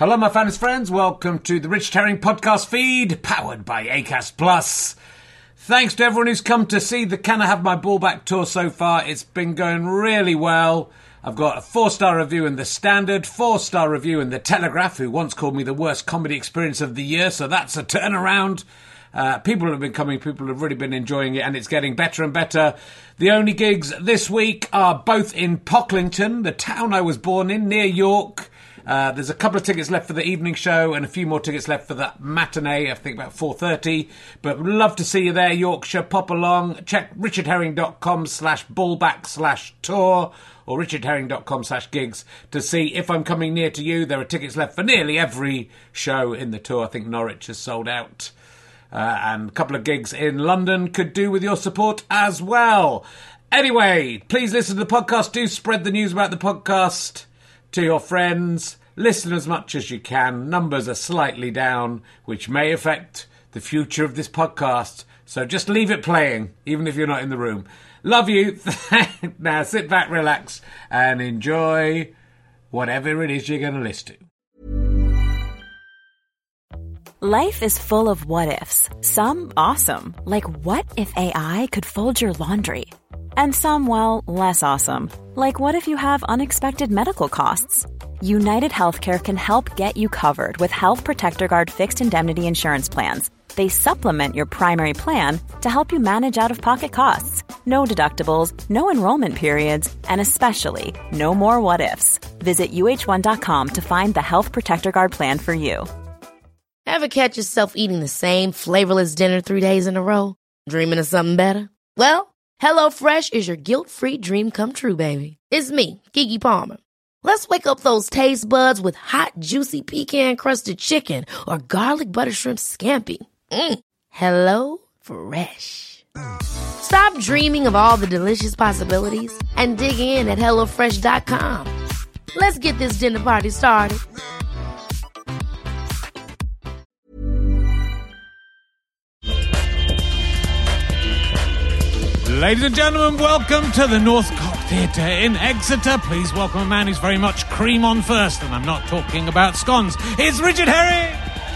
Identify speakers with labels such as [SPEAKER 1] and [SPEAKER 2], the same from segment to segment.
[SPEAKER 1] Hello, my fans, friends. Welcome to the Richard Herring podcast feed, powered by Acast Plus. Thanks to everyone who's come to see the Can I Have My Ball Back tour so far. It's been going really well. I've got a 4-star review in The Standard, 4-star review in The Telegraph, who once called me the worst comedy experience of the year, so that's a turnaround. People have been coming, people have really been enjoying it, and it's getting better and better. The only gigs this week are both in Pocklington, the town I was born in, near York. There's a couple of tickets left for the evening show and a few more tickets left for the matinee, I think about 4:30. But would love to see you there, Yorkshire. Pop along. Check richardherring.com/ballback/tour or richardherring.com/gigs to see if I'm coming near to you. There are tickets left for nearly every show in the tour. I think Norwich has sold out. And a couple of gigs in London could do with your support as well. Anyway, please listen to the podcast. Do spread the news about the podcast to your friends. Listen as much as you can. Numbers are slightly down, which may affect the future of this podcast. So just leave it playing, even if you're not in the room. Love you. Now sit back, relax, and enjoy whatever it is you're going to listen to.
[SPEAKER 2] Life is full of what-ifs. Some awesome, like what if AI could fold your laundry? And some, well, less awesome. Like what if you have unexpected medical costs? United Healthcare can help get you covered with Health Protector Guard fixed indemnity insurance plans. They supplement your primary plan to help you manage out-of-pocket costs. No deductibles, no enrollment periods, and especially no more what-ifs. Visit uh1.com to find the Health Protector Guard plan for you.
[SPEAKER 3] Ever catch yourself eating the same flavorless dinner 3 days in a row? Dreaming of something better? Well, HelloFresh is your guilt-free dream come true, baby. It's me, Keke Palmer. Let's wake up those taste buds with hot, juicy pecan-crusted chicken or garlic butter shrimp scampi. Hello Fresh. Stop dreaming of all the delicious possibilities and dig in at HelloFresh.com. Let's get this dinner party started.
[SPEAKER 1] Ladies and gentlemen, welcome to the Northcote Theatre in Exeter. Please welcome a man who's very much cream on first, and I'm not talking about scones. It's Richard Herring!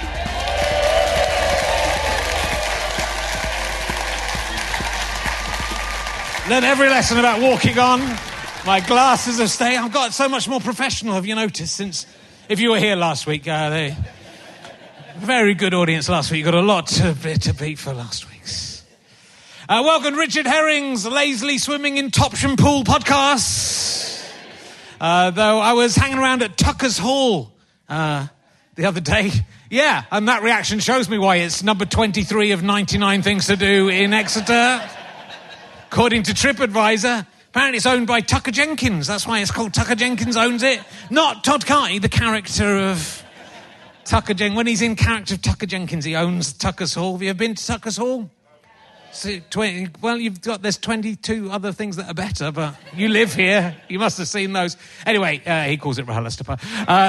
[SPEAKER 1] Learned every lesson about walking on. My glasses have stayed. I've got so much more professional, have you noticed, since... If you were here last week, very good audience last week. You got a lot to beat for last week's. Welcome Richard Herring's Lazily Swimming in Topsham Pool podcast. Though I was hanging around at Tucker's Hall the other day. Yeah, and that reaction shows me why it's number 23 of 99 things to do in Exeter. According to TripAdvisor, apparently it's owned by Tucker Jenkins. That's why it's called Tucker Jenkins owns it. Not Todd Carty, the character of Tucker Jenkins. When he's in character of Tucker Jenkins, he owns Tucker's Hall. Have you ever been to Tucker's Hall? Well, there's 22 other things that are better, but you live here. You must have seen those. Anyway, he calls it RHLSTP.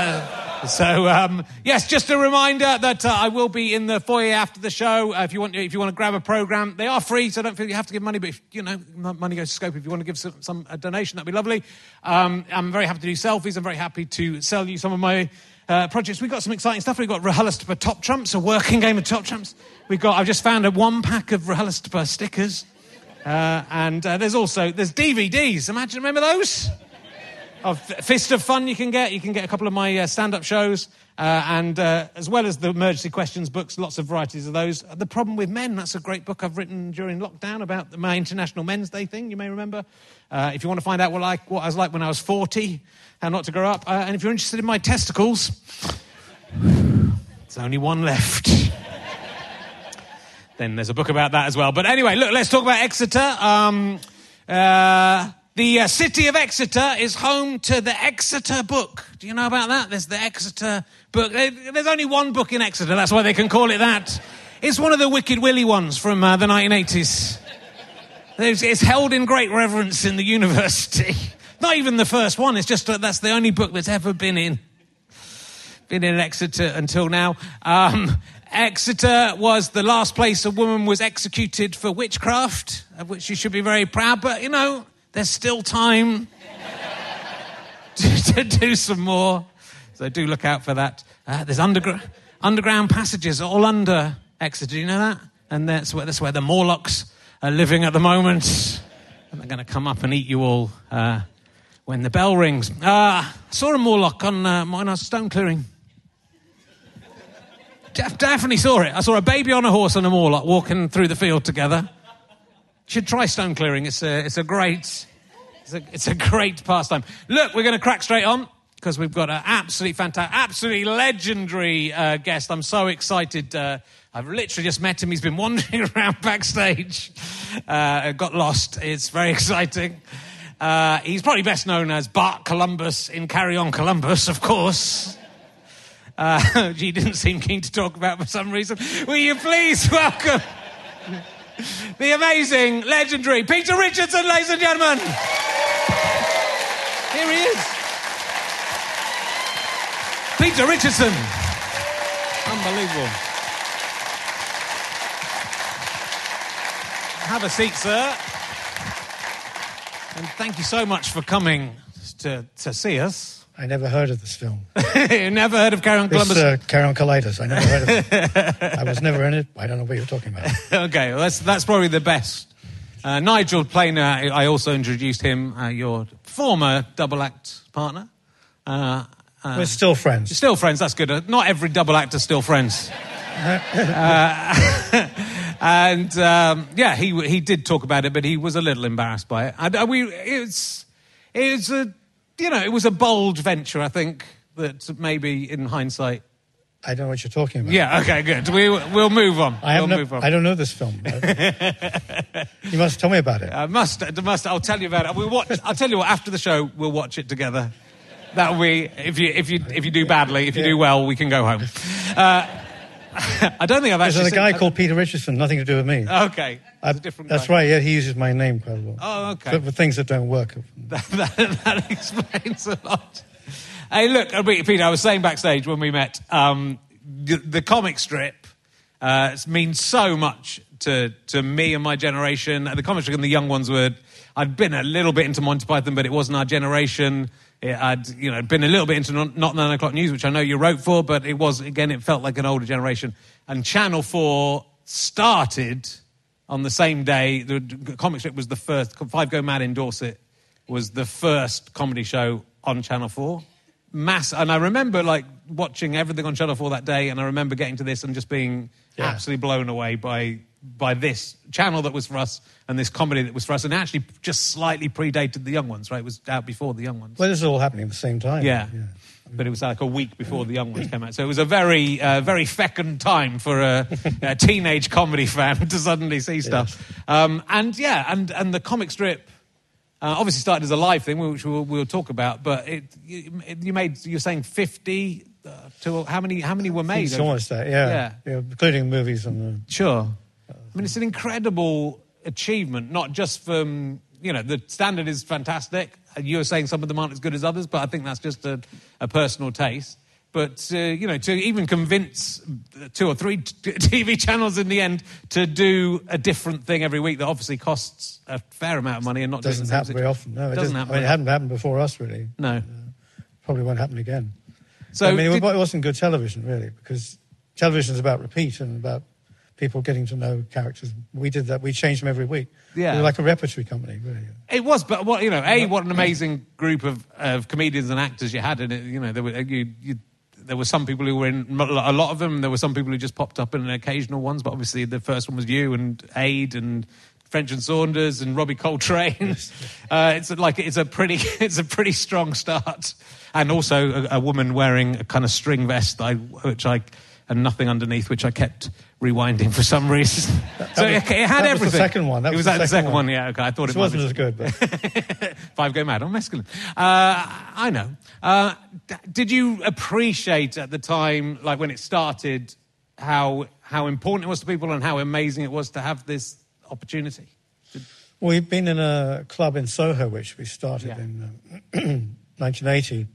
[SPEAKER 1] Yes, just a reminder that I will be in the foyer after the show. If you want to grab a program, they are free, so don't feel you have to give money. But if, money goes to Scope. If you want to give some donation, that'd be lovely. I'm very happy to do selfies. I'm very happy to sell you some of my projects. We've got some exciting stuff. We've got RHLSTP Top Trumps, a working game of Top Trumps. I've just found a 1-pack of RHLSTP stickers. And there's DVDs. Remember those? Of Fist of Fun you can get a couple of my stand-up shows. And as well as the emergency questions books, lots of varieties of those. The Problem with Men, that's a great book I've written during lockdown about my International Men's Day thing, you may remember. If you want to find out what I was like when I was 40, how not to grow up. And if you're interested in my testicles, there's only one left. Then there's a book about that as well. But anyway, look, let's talk about Exeter. The city of Exeter is home to the Exeter Book. Do you know about that? There's the Exeter Book. There's only one book in Exeter. That's why they can call it that. It's one of the Wicked Willy ones from the 1980s. It's held in great reverence in the university. Not even the first one. It's just that's the only book that's ever been in Exeter until now. Exeter was the last place a woman was executed for witchcraft, of which she should be very proud. But, there's still time to do some more So do look out for that. There's underground passages all under Exeter. Do you know that? And that's where the Morlocks are living at the moment. And they're going to come up and eat you all when the bell rings. I saw a Morlock on when I was stone clearing. Definitely saw it. I saw a baby on a horse and a Morlock walking through the field together. Should try stone clearing. It's a great pastime. Look, we're going to crack straight on because we've got an absolutely fantastic, absolutely legendary guest. I'm so excited. I've literally just met him. He's been wandering around backstage. Got lost. It's very exciting. He's probably best known as Bart Columbus in Carry On Columbus, of course. He didn't seem keen to talk about for some reason. Will you please welcome the amazing, legendary Peter Richardson, ladies and gentlemen. Here he is. Peter Richardson. Unbelievable. Have a seat, sir. And thank you so much for coming to see us.
[SPEAKER 4] I never heard of this film.
[SPEAKER 1] You never heard of Carry On Columbus?
[SPEAKER 4] Carry On Colitis. I never heard of it. I was never in it. I don't know what you're talking about.
[SPEAKER 1] Okay, well, that's probably the best. Nigel Planer, I also introduced him, your former double act partner.
[SPEAKER 4] We're still friends.
[SPEAKER 1] Still friends, that's good. Not every double actor's still friends. And he did talk about it, but he was a little embarrassed by it. It was a bold venture, I think, that maybe in hindsight.
[SPEAKER 4] I don't know what you're talking about.
[SPEAKER 1] Yeah, okay, good. We'll move on.
[SPEAKER 4] I don't know this film. You must tell me about it.
[SPEAKER 1] I must. I'll tell you about it. I'll tell you what. After the show, we'll watch it together. That'll be if you do badly. If you do well, we can go home. I don't think I've actually.
[SPEAKER 4] There's a guy called Peter Richardson. Nothing to do with me.
[SPEAKER 1] Okay, that's a different guy.
[SPEAKER 4] That's right. Yeah, he uses my name quite a lot.
[SPEAKER 1] Oh, okay.
[SPEAKER 4] For things that don't work.
[SPEAKER 1] That explains a lot. Hey, look, Peter, I was saying backstage when we met, the comic strip means so much to me and my generation. The comic strip and the young ones I'd been a little bit into Monty Python, but it wasn't our generation. I'd been a little bit into Not 9 O'Clock News, which I know you wrote for, but it felt like an older generation. And Channel 4 started on the same day. The comic strip was the first. Five Go Mad in Dorset was the first comedy show on Channel 4. And I remember watching everything on Channel 4 that day, and I remember getting to this and just being absolutely blown away by this channel that was for us and this comedy that was for us, and actually just slightly predated the young ones, right? It was out before the young ones.
[SPEAKER 4] Well, this is all happening at the same time.
[SPEAKER 1] Yeah. But it was like a week before the young ones came out. So it was a very, very fecund time for a teenage comedy fan to suddenly see stuff. Yes. And the comic strip obviously started as a live thing, which we'll talk about, but you're saying 50 to how many were made?
[SPEAKER 4] It's almost that, yeah, including movies and
[SPEAKER 1] sure. I mean, it's an incredible achievement, not just from, the standard is fantastic. You're saying some of them aren't as good as others, but I think that's just a personal taste. But, to even convince 2 or 3 TV channels in the end to do a different thing every week that obviously costs a fair amount of money and not
[SPEAKER 4] doesn't happen very often. No, it doesn't happen. It hadn't happened before us, really.
[SPEAKER 1] No.
[SPEAKER 4] Probably won't happen again.
[SPEAKER 1] So
[SPEAKER 4] it wasn't good television, really, because television is about repeat and about people getting to know characters. We did that. We changed them every week. Yeah. We were like a repertory company, really. It was,
[SPEAKER 1] but what an amazing group of comedians and actors you had in it. There were some people who were in a lot of them. There were some people who just popped up in occasional ones. But obviously, the first one was you and Aid and French and Saunders and Robbie Coltrane. It's a pretty strong start. And also a woman wearing a kind of string vest, and nothing underneath, which I kept rewinding for some reason. It had everything.
[SPEAKER 4] Was the second one.
[SPEAKER 1] It was the second one. Yeah, okay. I thought it
[SPEAKER 4] wasn't as good. But
[SPEAKER 1] Five Go Mad on mescaline. I know. Did you appreciate at the time, like when it started, how important it was to people and how amazing it was to have this opportunity?
[SPEAKER 4] We've been in a club in Soho, which we started in 1980,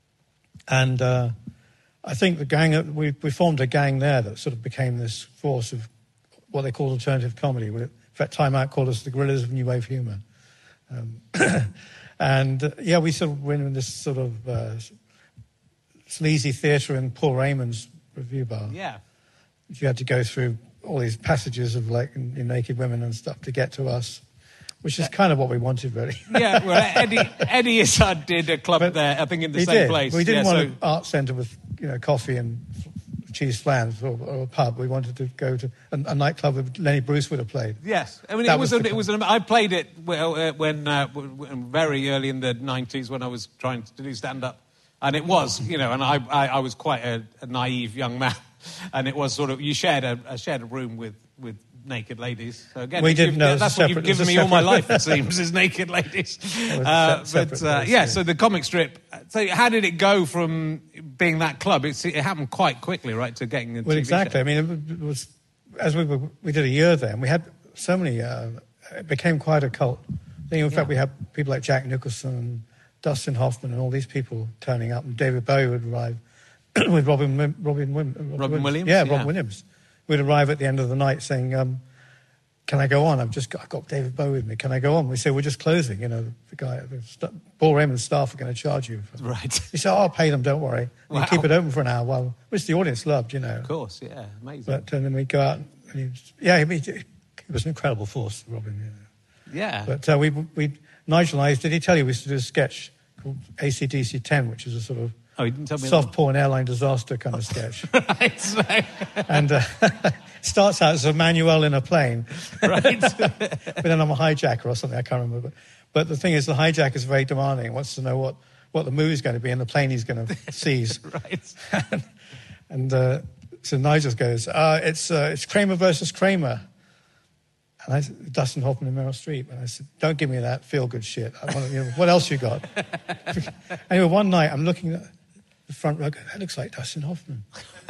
[SPEAKER 4] and. I think the gang, we formed a gang there that sort of became this force of what they call alternative comedy. In fact, Time Out called us the Gorillas of New Wave Humour. We sort of went in this sort of sleazy theatre in Paul Raymond's review bar.
[SPEAKER 1] Yeah.
[SPEAKER 4] You had to go through all these passages of like naked women and stuff to get to us, which is kind of what we wanted, really.
[SPEAKER 1] Yeah, well, Eddie Izzard did a club there, I think, in the same place.
[SPEAKER 4] We didn't want an art centre with coffee and cheese flans or a pub. We wanted to go to a nightclub that Lenny Bruce would have played.
[SPEAKER 1] Yes, I mean I played it when very early in the 90s when I was trying to do stand-up, and it was and I was quite a naive young man, and it was sort of you shared a room with naked ladies. So again,
[SPEAKER 4] we didn't know
[SPEAKER 1] that's what you've given me all my life, it seems, is naked ladies. So the comic strip. So how did it go from being that club? It happened quite quickly, right, to getting a TV
[SPEAKER 4] exactly.
[SPEAKER 1] show.
[SPEAKER 4] I mean, it was as we did a year there, and we had so many. It became quite a cult thing. In fact, we had people like Jack Nicholson, and Dustin Hoffman, and all these people turning up, and David Bowie would arrive with Robin
[SPEAKER 1] Williams.
[SPEAKER 4] Yeah, Robin Williams. We'd arrive at the end of the night saying, can I go on? I've got David Bowie with me. Can I go on? We say, we're just closing. Paul Raymond's staff are going to charge you.
[SPEAKER 1] Right.
[SPEAKER 4] He said, I'll pay them, don't worry. Wow. We'll keep it open for an hour, which the audience loved,
[SPEAKER 1] Of course, yeah, amazing.
[SPEAKER 4] But then we go out, and he was an incredible force, Robin.
[SPEAKER 1] Yeah.
[SPEAKER 4] But Nigel and I, did he tell you we used to do a sketch called AC/DC 10, which is a sort of
[SPEAKER 1] he didn't tell me
[SPEAKER 4] soft porn airline disaster kind of sketch.
[SPEAKER 1] Right.
[SPEAKER 4] And starts out as a Manuel in a plane.
[SPEAKER 1] Right.
[SPEAKER 4] But then I'm a hijacker or something, I can't remember. But the thing is, the hijacker is very demanding. He wants to know what the movie's going to be and the plane he's going to seize.
[SPEAKER 1] Right.
[SPEAKER 4] and so Nigel goes, it's Kramer versus Kramer. And I said, Dustin Hoffman and Meryl Streep. And I said, don't give me that feel-good shit. What else you got? Anyway, one night I'm looking at the front row, that looks like Dustin Hoffman.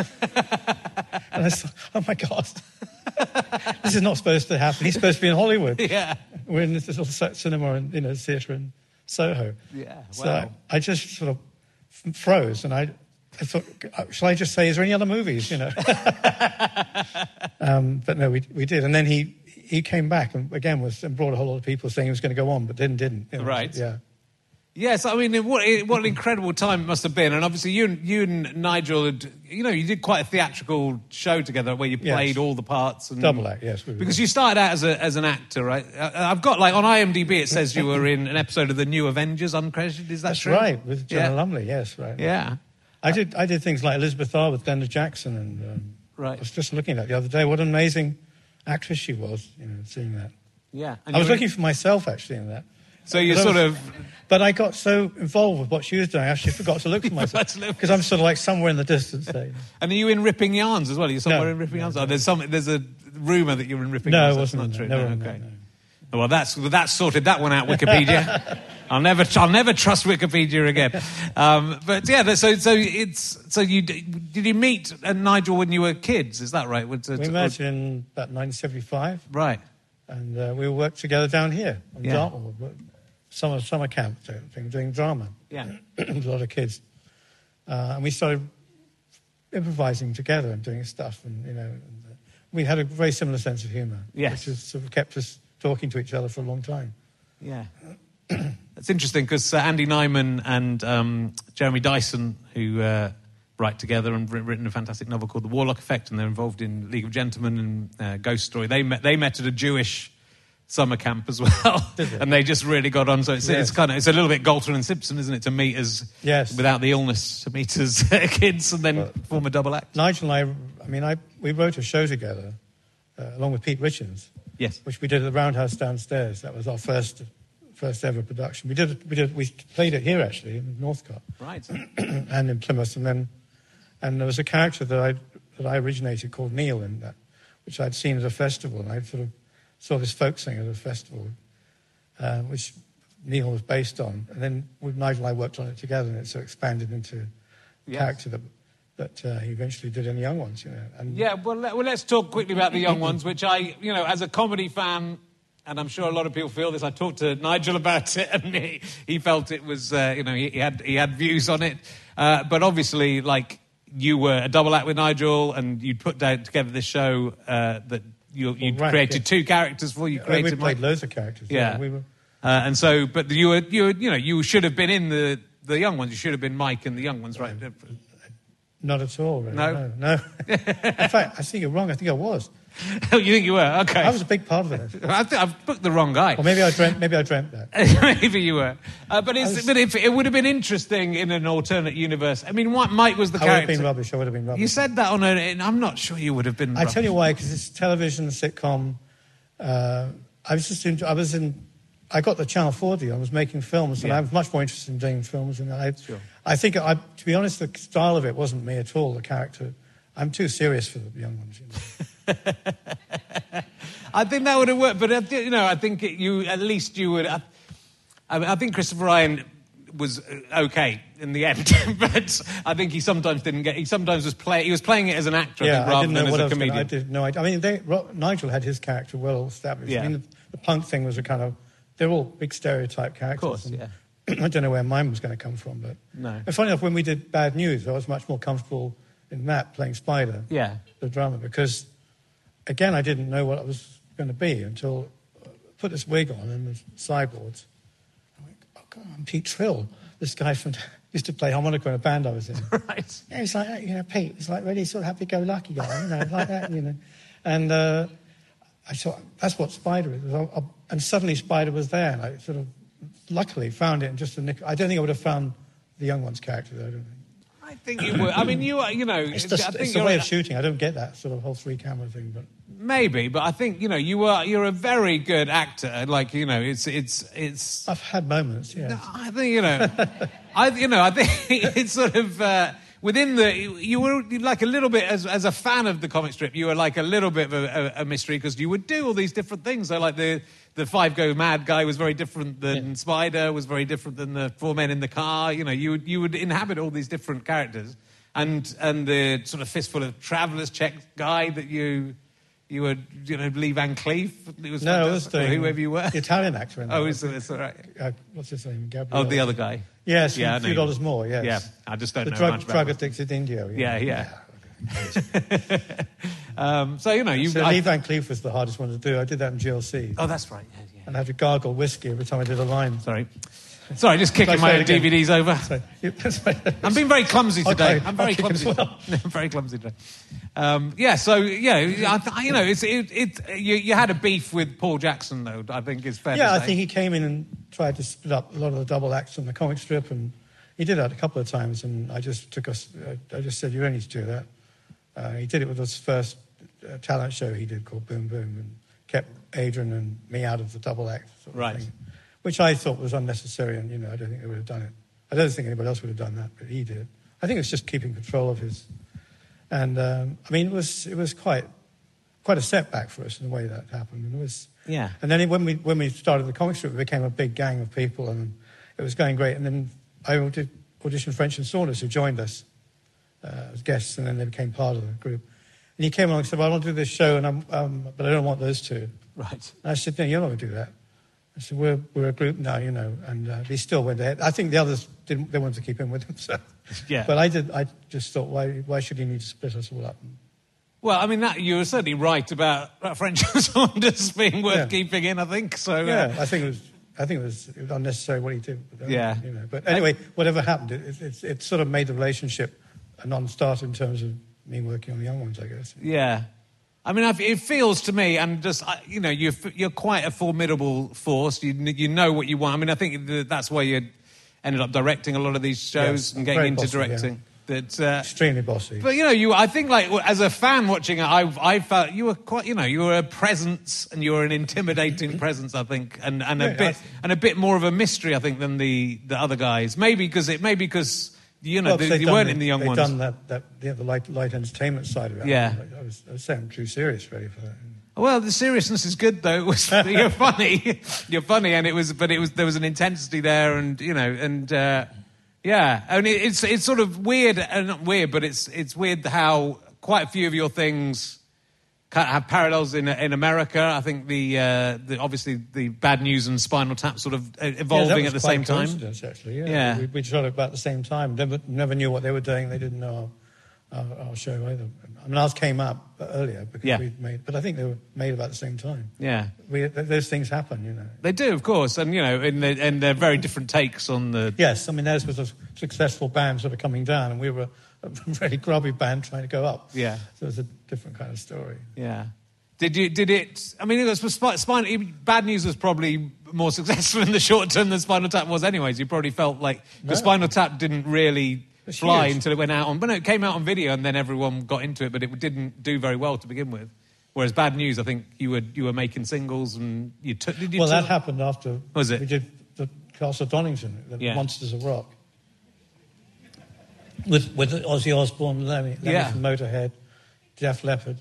[SPEAKER 4] And I thought, oh my God, this is not supposed to happen. He's supposed to be in Hollywood.
[SPEAKER 1] Yeah.
[SPEAKER 4] We're in this little cinema and theatre in Soho.
[SPEAKER 1] Yeah, wow.
[SPEAKER 4] So I just sort of froze, and I thought, shall I just say, is there any other movies, But no, we did. And then he came back and again and brought a whole lot of people saying he was going to go on, but then didn't.
[SPEAKER 1] Right.
[SPEAKER 4] Yeah.
[SPEAKER 1] Yes, I mean, what an incredible time it must have been. And obviously you and Nigel you did quite a theatrical show together where you played all the parts. And,
[SPEAKER 4] double act, yes.
[SPEAKER 1] Because you started out as an actor, right? I've got, on IMDb, it says you were in an episode of The New Avengers, uncredited. Is that
[SPEAKER 4] That's
[SPEAKER 1] true?
[SPEAKER 4] That's right, with Jonah Lumley, yes, right.
[SPEAKER 1] Yeah.
[SPEAKER 4] I did things like Elizabeth R with Glenda Jackson, and
[SPEAKER 1] right.
[SPEAKER 4] I was just looking at it the other day. What an amazing actress she was, seeing that.
[SPEAKER 1] Yeah.
[SPEAKER 4] And I was looking for myself, actually, in that.
[SPEAKER 1] So you sort of...
[SPEAKER 4] But I got so involved with what she was doing, I actually forgot to look for myself. Because I'm sort of like somewhere in the distance there.
[SPEAKER 1] And are you in Ripping Yarns as well? Are you somewhere in Ripping Yarns? Oh, there's a rumour that you're in Ripping Yarns.
[SPEAKER 4] No, it wasn't.
[SPEAKER 1] That's not true.
[SPEAKER 4] No,
[SPEAKER 1] okay. No. Well, that's sorted that one out, Wikipedia. I'll never trust Wikipedia again. But yeah, so did you meet Nigel when you were kids? Is that right?
[SPEAKER 4] We met in about 1975.
[SPEAKER 1] Right.
[SPEAKER 4] And we worked together down here on Dartmoor. Summer camp thing, doing drama.
[SPEAKER 1] Yeah.
[SPEAKER 4] There was a lot of kids. And we started improvising together and doing stuff. And, we had a very similar sense of humour.
[SPEAKER 1] Yes.
[SPEAKER 4] Which has sort of kept us talking to each other for a long time.
[SPEAKER 1] Yeah. It's interesting because Andy Nyman and Jeremy Dyson, who write together and written a fantastic novel called The Warlock Effect, and they're involved in League of Gentlemen and Ghost Story. They met at a Jewish summer camp as well, and they just really got on. So it's a little bit Galton and Simpson, isn't it? To meet as without the illness, to meet as kids and then form a double act.
[SPEAKER 4] Nigel and I we wrote a show together along with Pete Richards.
[SPEAKER 1] Yes,
[SPEAKER 4] which we did at the Roundhouse downstairs. That was our first ever production. We played it here actually in Northcote,
[SPEAKER 1] right,
[SPEAKER 4] and in Plymouth, and there was a character that I originated called Neil in that, which I'd seen at a festival, and I sort of saw this folk singer at a festival, which Neil was based on, and then with Nigel and I worked on it together, and it so expanded into a character that he eventually did in The Young Ones, And
[SPEAKER 1] well, let's talk quickly about The Young Ones, which I, as a comedy fan, and I'm sure a lot of people feel this. I talked to Nigel about it, and he felt it was, he had views on it, but obviously, you were a double act with Nigel, and you put together this show that you created two characters for. You created.
[SPEAKER 4] We played loads of characters.
[SPEAKER 1] Yeah,
[SPEAKER 4] we were.
[SPEAKER 1] And so, but you should have been in the Young Ones. You should have been Mike in The Young Ones, right?
[SPEAKER 4] Not at all, really.
[SPEAKER 1] No?
[SPEAKER 4] No. In fact, I think you're wrong. I think I was.
[SPEAKER 1] Oh, you think you were? Okay.
[SPEAKER 4] I was a big part of it.
[SPEAKER 1] I think I've booked the wrong guy.
[SPEAKER 4] Or maybe I dreamt that.
[SPEAKER 1] Maybe you were. But if it would have been interesting in an alternate universe. I mean, Mike was the character.
[SPEAKER 4] I would have been rubbish.
[SPEAKER 1] You said that and I'm not sure you would have been rubbish.
[SPEAKER 4] I tell you why, because it's a television sitcom. I got the Channel 4 deal. I was making films, and I'm much more interested in doing films. And I think, to be honest, the style of it wasn't me at all, the character. I'm too serious for the young ones.
[SPEAKER 1] I think that would have worked, but I think at least you would. I think Christopher Ryan was okay in the end, but I think he sometimes didn't get. He sometimes was He was playing it as an actor, rather than as a comedian.
[SPEAKER 4] I didn't know. I mean, Nigel had his character well established.
[SPEAKER 1] Yeah.
[SPEAKER 4] I mean, the punk thing was a kind of. They're all big stereotype characters.
[SPEAKER 1] Of course, yeah.
[SPEAKER 4] I don't know where mine was going to come from, but
[SPEAKER 1] no.
[SPEAKER 4] And funny enough, when we did Bad News, I was much more comfortable in that playing Spider, the drama, because again, I didn't know what I was going to be until I put this wig on and the sideboards. I went, oh God, I'm Pete Trill, this guy from used to play harmonica in a band I was in.
[SPEAKER 1] Right.
[SPEAKER 4] Yeah, he's like that, Pete. He's like really sort of happy-go-lucky guy, like that, And I thought that's what Spider is. And suddenly Spider was there, and I sort of luckily found it in just a nick. I don't think I would have found the young one's character, though. I don't think.
[SPEAKER 1] I think you would. I mean, it's
[SPEAKER 4] the way of shooting. I don't get that sort of whole 3-camera thing, but
[SPEAKER 1] maybe. But I think you're a very good actor. Like it's.
[SPEAKER 4] I've had moments. Yeah.
[SPEAKER 1] No, I think I think it's sort of. Within you were like a little bit, as a fan of the comic strip, you were like a little bit of a mystery, because you would do all these different things. So like the Five Go Mad guy was very different than Spider, was very different than the Four Men in the Car. You would inhabit all these different characters, and the sort of Fistful of Travelers check guy that you would Lee Van Cleef. It was whoever you were,
[SPEAKER 4] the Italian actor.
[SPEAKER 1] It's all right.
[SPEAKER 4] What's his name? Gabriel.
[SPEAKER 1] Oh, the other guy.
[SPEAKER 4] Yes, a few dollars more, yes.
[SPEAKER 1] Yeah, I just don't know much about
[SPEAKER 4] drug addicted India.
[SPEAKER 1] Yeah.
[SPEAKER 4] Lee Van Cleef was the hardest one to do. I did that in GLC.
[SPEAKER 1] Oh, that's right. Yeah.
[SPEAKER 4] And I had to gargle whiskey every time I did a line.
[SPEAKER 1] Sorry, just kicking my DVDs over.
[SPEAKER 4] Sorry.
[SPEAKER 1] I'm being very clumsy today.
[SPEAKER 4] Okay,
[SPEAKER 1] I'm very clumsy.
[SPEAKER 4] Well.
[SPEAKER 1] I'm very clumsy today. You had a beef with Paul Jackson, though. I think is fair.
[SPEAKER 4] Yeah,
[SPEAKER 1] to say.
[SPEAKER 4] I think he came in and tried to split up a lot of the double acts on the comic strip, and he did that a couple of times. And I just said, you don't need to do that. He did it with his first talent show he did called Boom Boom, and kept Adrian and me out of the double act sort of thing. Which I thought was unnecessary, and I don't think they would have done it. I don't think anybody else would have done that, but he did. I think it's just keeping control of his. And it was quite a setback for us in the way that happened. And it was.
[SPEAKER 1] Yeah.
[SPEAKER 4] And then when we started the comic strip, we became a big gang of people, and it was going great. And then I auditioned French and Saunders, who joined us as guests, and then they became part of the group. And he came along and said, "Well, I want to do this show, but I don't want those two."
[SPEAKER 1] Right.
[SPEAKER 4] And I said, "No, you're not going to do that." I said, we're a group now, and he still went ahead. I think the others didn't. They wanted to keep him with him, so.
[SPEAKER 1] Yeah.
[SPEAKER 4] But I just thought, why should he need to split us all up?
[SPEAKER 1] Well, I mean, you were certainly right about French and Saunders being worth keeping in, I think. So.
[SPEAKER 4] Yeah, I think it was unnecessary what he did.
[SPEAKER 1] Yeah.
[SPEAKER 4] But anyway, whatever happened, it sort of made the relationship a non-starter in terms of me working on the young ones, I guess.
[SPEAKER 1] Yeah. I mean, it feels to me, and just you're quite a formidable force. You know what you want. I mean, I think that's why you ended up directing a lot of these shows and getting into directing.
[SPEAKER 4] Yeah. Extremely bossy.
[SPEAKER 1] But I think like as a fan watching it, I felt you were quite. You were a presence, and you were an intimidating presence. I think, and a bit more of a mystery, I think, than the other guys. Maybe because. You weren't in the young ones.
[SPEAKER 4] They've done the light entertainment side of it.
[SPEAKER 1] Yeah.
[SPEAKER 4] I was saying too serious, really, for that.
[SPEAKER 1] Well, the seriousness is good, though. You're funny. You're funny, and there was an intensity there, and yeah. I mean, it's sort of weird, not weird, but it's weird how quite a few of your things have parallels in America. I think obviously the Bad News and Spinal Tap sort of evolving at the same time.
[SPEAKER 4] Actually,
[SPEAKER 1] yeah.
[SPEAKER 4] We shot it about the same time. Never knew what they were doing. They didn't know our show either. I mean, ours came up earlier because we'd made, but I think they were made about the same time. Yeah, those things happen,
[SPEAKER 1] They do, of course, and and they're very different takes on the.
[SPEAKER 4] Yes, I mean theirs was a successful band sort of coming down, and we were a very grubby band trying to go up.
[SPEAKER 1] Yeah.
[SPEAKER 4] So it was a different kind of story.
[SPEAKER 1] Yeah. Did it... I mean, it was Bad News was probably more successful in the short term than Spinal Tap was anyways. You probably felt like... Because Spinal Tap didn't really fly until it went out on... But no, it came out on video and then everyone got into it, but it didn't do very well to begin with. Whereas Bad News, I think you were making singles and you took...
[SPEAKER 4] That happened after...
[SPEAKER 1] Was it?
[SPEAKER 4] We did the Castle Donington, the Monsters of Rock. With Ozzy Osbourne, Lemmy from Motorhead, Def Leppard,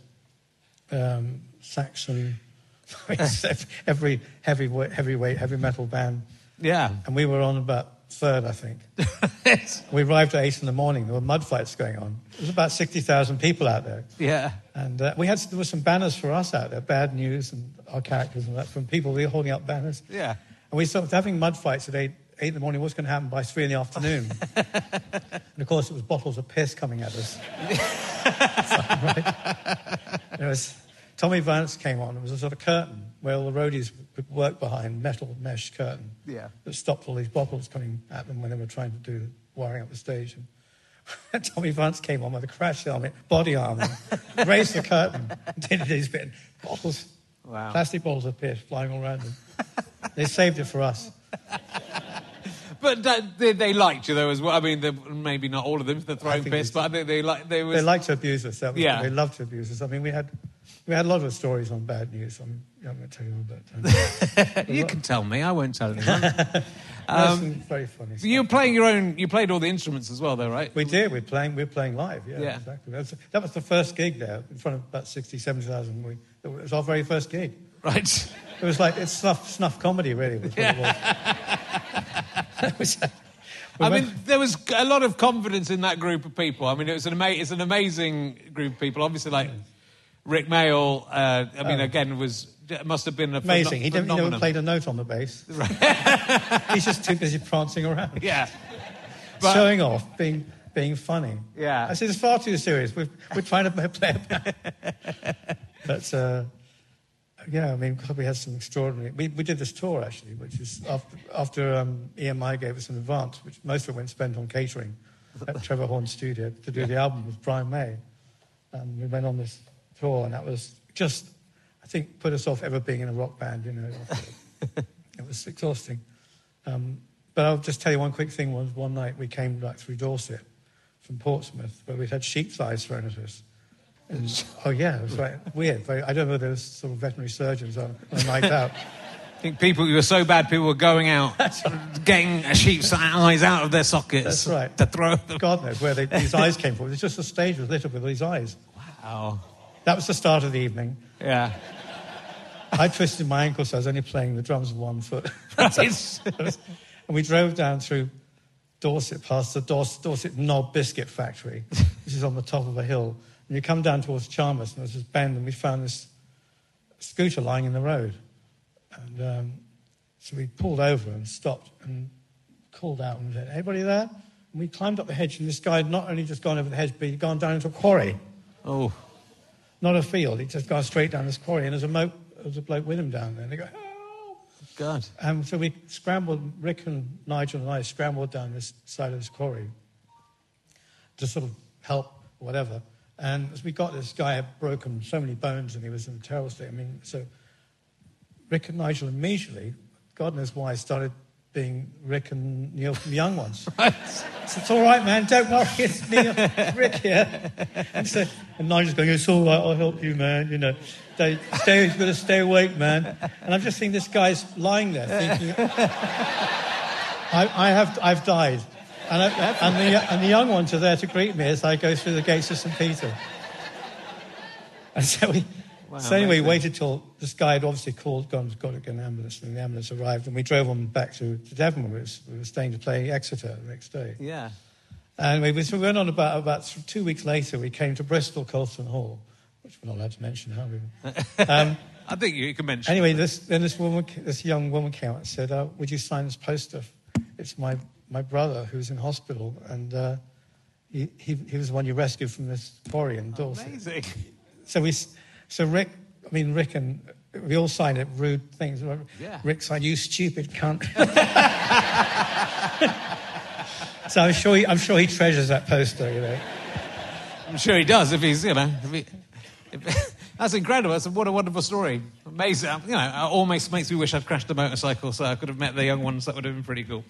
[SPEAKER 4] Saxon, every heavyweight, heavy metal band.
[SPEAKER 1] Yeah.
[SPEAKER 4] And we were on about third, I think. We arrived at 8 a.m. There were mud fights going on. There was about 60,000 people out there.
[SPEAKER 1] Yeah.
[SPEAKER 4] And there were some banners for us out there, Bad News and our characters and that, from people. We were holding up banners.
[SPEAKER 1] Yeah.
[SPEAKER 4] And we started having mud fights at 8 in the morning. What's going to happen by 3 in the afternoon? And of course, it was bottles of piss coming at us. There was Tommy Vance came on. It was a sort of curtain where all the roadies would work behind, metal mesh curtain that stopped all these bottles coming at them when they were trying to do wiring up the stage. And Tommy Vance came on with a crash helmet, body armour, raised the curtain, did his bit, bottles, plastic bottles of piss flying all around him. They saved it for us.
[SPEAKER 1] But they liked you though as well. I mean, maybe not all of them, they're throwing piss, but I think they
[SPEAKER 4] liked to abuse us. They loved to abuse us. I mean, we had a lot of stories on Bad News. I'm going to tell you all about.
[SPEAKER 1] You can tell me. I won't tell anyone.
[SPEAKER 4] Very funny stuff.
[SPEAKER 1] You were playing your own. You played all the instruments as well, though, right?
[SPEAKER 4] We did. We were playing live. Yeah. Exactly. That was the first gig there in front of about 60,000, 70,000. It was our very first gig.
[SPEAKER 1] Right.
[SPEAKER 4] It was like it's snuff comedy, really. Was what it was.
[SPEAKER 1] I mean, there was a lot of confidence in that group of people. I mean, it's an amazing group of people. Obviously, like Rick Mayall. I mean, again, must have been
[SPEAKER 4] amazing. He never played a note on the bass. Right. He's just too busy prancing around.
[SPEAKER 1] Yeah,
[SPEAKER 4] showing off, being funny.
[SPEAKER 1] Yeah,
[SPEAKER 4] I said it's far too serious. We're trying to play a band. But yeah, I mean, we had some extraordinary... We did this tour, actually, which is after EMI gave us an advance, which most of it went spent on catering at Trevor Horn's studio to do the album with Brian May. And we went on this tour, and that was just, I think, put us off ever being in a rock band, you know. It was exhausting. But I'll just tell you one quick thing. One night we came through Dorset from Portsmouth, where we'd had sheep's eyes thrown at us. And, it was weird. I don't know, there was sort of veterinary surgeons on a night out.
[SPEAKER 1] I think you were so bad, people were going out, getting a sheep's eyes out of their sockets.
[SPEAKER 4] That's right.
[SPEAKER 1] To throw them.
[SPEAKER 4] God knows where these eyes came from. It's just the stage was lit up with these eyes.
[SPEAKER 1] Wow.
[SPEAKER 4] That was the start of the evening.
[SPEAKER 1] Yeah.
[SPEAKER 4] I twisted my ankle, so I was only playing the drums with one foot. And we drove down through Dorset, past the Dorset Knob Biscuit Factory, which is on the top of a hill. And you come down towards Chalmers, and there's this bend, and we found this scooter lying in the road. And so we pulled over and stopped and called out and said, "Anybody there?" And we climbed up the hedge, and this guy had not only just gone over the hedge, but he'd gone down into a quarry.
[SPEAKER 1] Oh.
[SPEAKER 4] Not a field. He'd just gone straight down this quarry, and there was a bloke with him down there. And they go, "Help!"
[SPEAKER 1] God.
[SPEAKER 4] And so we scrambled, Rick and Nigel and I scrambled down this side of this quarry to sort of help, whatever. And as we got this guy had broken so many bones and he was in a terrible state. I mean, so Rick and Nigel immediately, God knows why, started being Rick and Neil from Young Ones. Right. So it's all right, man, don't worry, it's Neil, Rick here. And Nigel's going, "It's all right, I'll help you, man, you know. You've got to stay awake, man." And I'm just thinking this guy's lying there thinking, I've died. And the young ones are there to greet me as I go through the gates of St. Peter. And so anyway, we waited till this guy had obviously got to get an ambulance, and the ambulance arrived, and we drove him back to Devon. We were staying to play Exeter the next day.
[SPEAKER 1] Yeah.
[SPEAKER 4] And we went on about 2 weeks later, we came to Bristol Colston Hall, which we're not allowed to mention, are we?
[SPEAKER 1] I think you can mention.
[SPEAKER 4] Anyway, this young woman came out and said, "Would you sign this poster? It's my brother who's in hospital, and he was the one you rescued from this quarry in Dorset."
[SPEAKER 1] Amazing.
[SPEAKER 4] So Rick and we all signed it, rude things.
[SPEAKER 1] Yeah.
[SPEAKER 4] Rick signed, "You stupid cunt." So I'm sure he treasures that poster, you know.
[SPEAKER 1] I'm sure he does if he's, that's incredible. What a wonderful story. Amazing. It almost makes me wish I'd crashed a motorcycle so I could have met the young ones. That would have been pretty cool.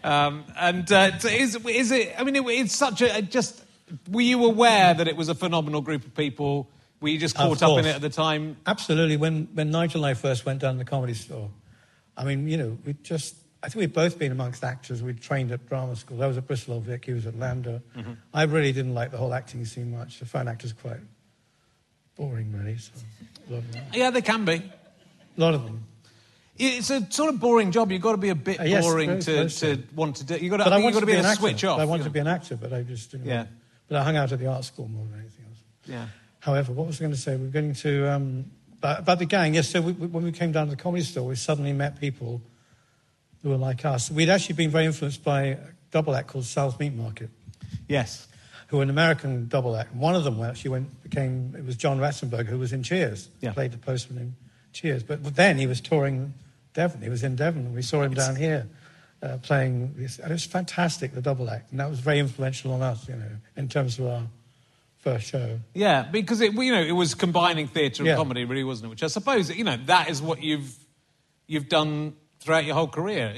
[SPEAKER 1] It's such a... Were you aware that it was a phenomenal group of people? Were you just caught up in it at the time?
[SPEAKER 4] Absolutely. When Nigel and I first went down to the Comedy Store, I think we'd both been amongst actors. We'd trained at drama school. I was at Bristol Old Vic, he was at LAMDA. Mm-hmm. I really didn't like the whole acting scene much. I found actors quite boring, really. So, a lot of them.
[SPEAKER 1] Yeah, they can be.
[SPEAKER 4] A lot of them.
[SPEAKER 1] It's a sort of boring job. You've got to be a bit boring to want to do. You've got to be able to switch off.
[SPEAKER 4] I wanted to be an actor, but I just didn't. Yeah. But I hung out at the art school more than anything else.
[SPEAKER 1] Yeah.
[SPEAKER 4] However, what was I going to say? We were getting to... about the gang, yes, so when we came down to the Comedy Store, we suddenly met people who were like us. We'd actually been very influenced by a double act called Sal's Meat Market.
[SPEAKER 1] Yes.
[SPEAKER 4] Who were an American double act. One of them it was John Ratzenberger, who was in Cheers.
[SPEAKER 1] Yeah.
[SPEAKER 4] Played the postman in Cheers. But then he was touring Devon. He was in Devon, and we saw him down here playing this. And it was fantastic, the double act. And that was very influential on us, in terms of our first show.
[SPEAKER 1] Yeah, because it was combining theatre and comedy, really, wasn't it? Which I suppose, that is what you've done throughout your whole career.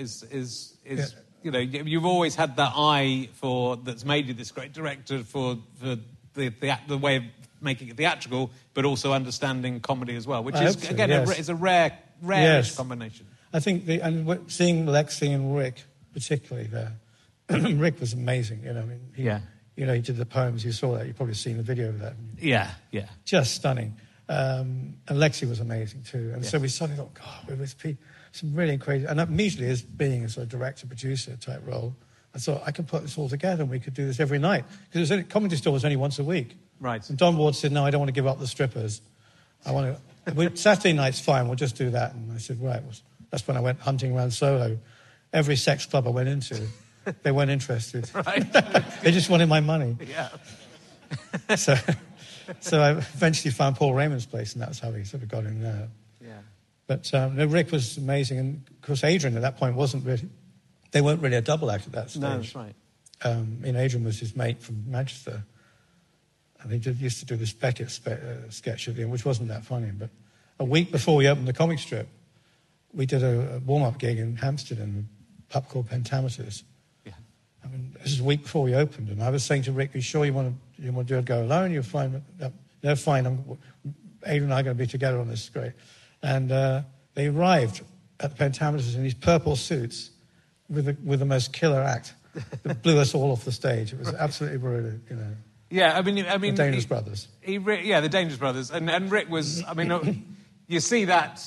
[SPEAKER 1] You've always had that eye that's made you this great director for the way of making it theatrical, but also understanding comedy as well, which is again is a rare combination.
[SPEAKER 4] I think seeing Lexi and Rick particularly there, Rick was amazing. He did the poems. You saw that. You've probably seen the video of that.
[SPEAKER 1] Yeah.
[SPEAKER 4] Just stunning. And Lexi was amazing too. And so we suddenly thought, God, it was some really crazy. And immediately, as being a sort of director-producer type role, I thought I could put this all together and we could do this every night. Because Comedy Store was only once a week.
[SPEAKER 1] Right.
[SPEAKER 4] And Don Ward said, no, I don't want to give up the strippers. Saturday night's fine, we'll just do that. And I said, right. That's when I went hunting around Soho. Every sex club I went into, they weren't interested.
[SPEAKER 1] Right.
[SPEAKER 4] They just wanted my money.
[SPEAKER 1] Yeah.
[SPEAKER 4] So I eventually found Paul Raymond's place, and that's how we sort of got in there.
[SPEAKER 1] Yeah.
[SPEAKER 4] But Rick was amazing, and of course Adrian at that point they weren't really a double act at that stage.
[SPEAKER 1] No, that's right.
[SPEAKER 4] Adrian was his mate from Manchester, and they used to do this Beckett sketch at the end, which wasn't that funny. But a week before we opened the comic strip, we did a warm-up gig in Hampstead in a pub called Pentameters.
[SPEAKER 1] Yeah.
[SPEAKER 4] This is a week before we opened, and I was saying to Rick, "Are you sure you want to do a go alone? You're fine." They're fine. Adrian and I are going to be together on this. Great. And they arrived at the Pentameters in these purple suits with the most killer act that blew us all off the stage. It was absolutely brilliant,
[SPEAKER 1] Yeah, I mean,
[SPEAKER 4] the Dangerous Brothers.
[SPEAKER 1] The Dangerous Brothers, and Rick was. I mean, you see that.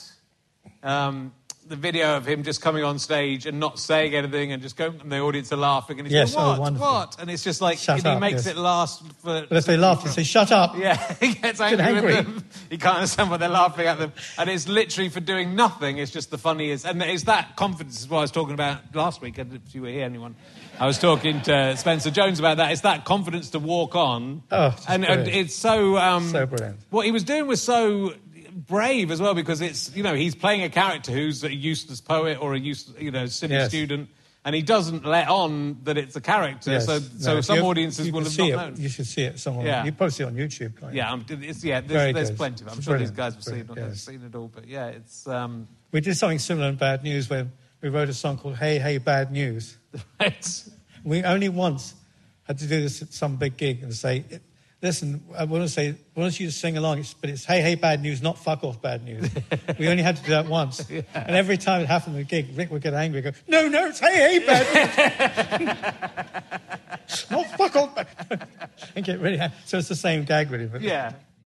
[SPEAKER 1] The video of him just coming on stage and not saying anything and just going, and the audience are laughing, and he's going, what? And it's just like, he makes it last for...
[SPEAKER 4] But if they laugh, he says, shut up.
[SPEAKER 1] Yeah, he gets angry with them. He can't understand what they're laughing at them. And it's literally for doing nothing. It's just the funniest. And it's that confidence is what I was talking about last week, if you were here, anyone. I was talking to Spencer Jones about that. It's that confidence to walk on. And it's so...
[SPEAKER 4] so brilliant.
[SPEAKER 1] What he was doing was so... brave as well, because it's he's playing a character who's a useless poet or a silly student, and he doesn't let on that it's a character.
[SPEAKER 4] Yes.
[SPEAKER 1] So some audiences will have not known.
[SPEAKER 4] You should see it somewhere. Yeah. You probably see it on YouTube.
[SPEAKER 1] There's plenty of it. I'm sure these guys have seen it all. But it's.
[SPEAKER 4] We did something similar in Bad News where we wrote a song called "Hey Hey Bad News."
[SPEAKER 1] Right.
[SPEAKER 4] We only once had to do this at some big gig and say. Listen, I want you to sing along, but it's hey, hey, bad news, not fuck off bad news. We only had to do that once. Yeah. And every time it happened at the gig, Rick would get angry and go, no, it's hey, hey, bad news. Not fuck off and get really angry. So it's the same gag, really. But
[SPEAKER 1] yeah.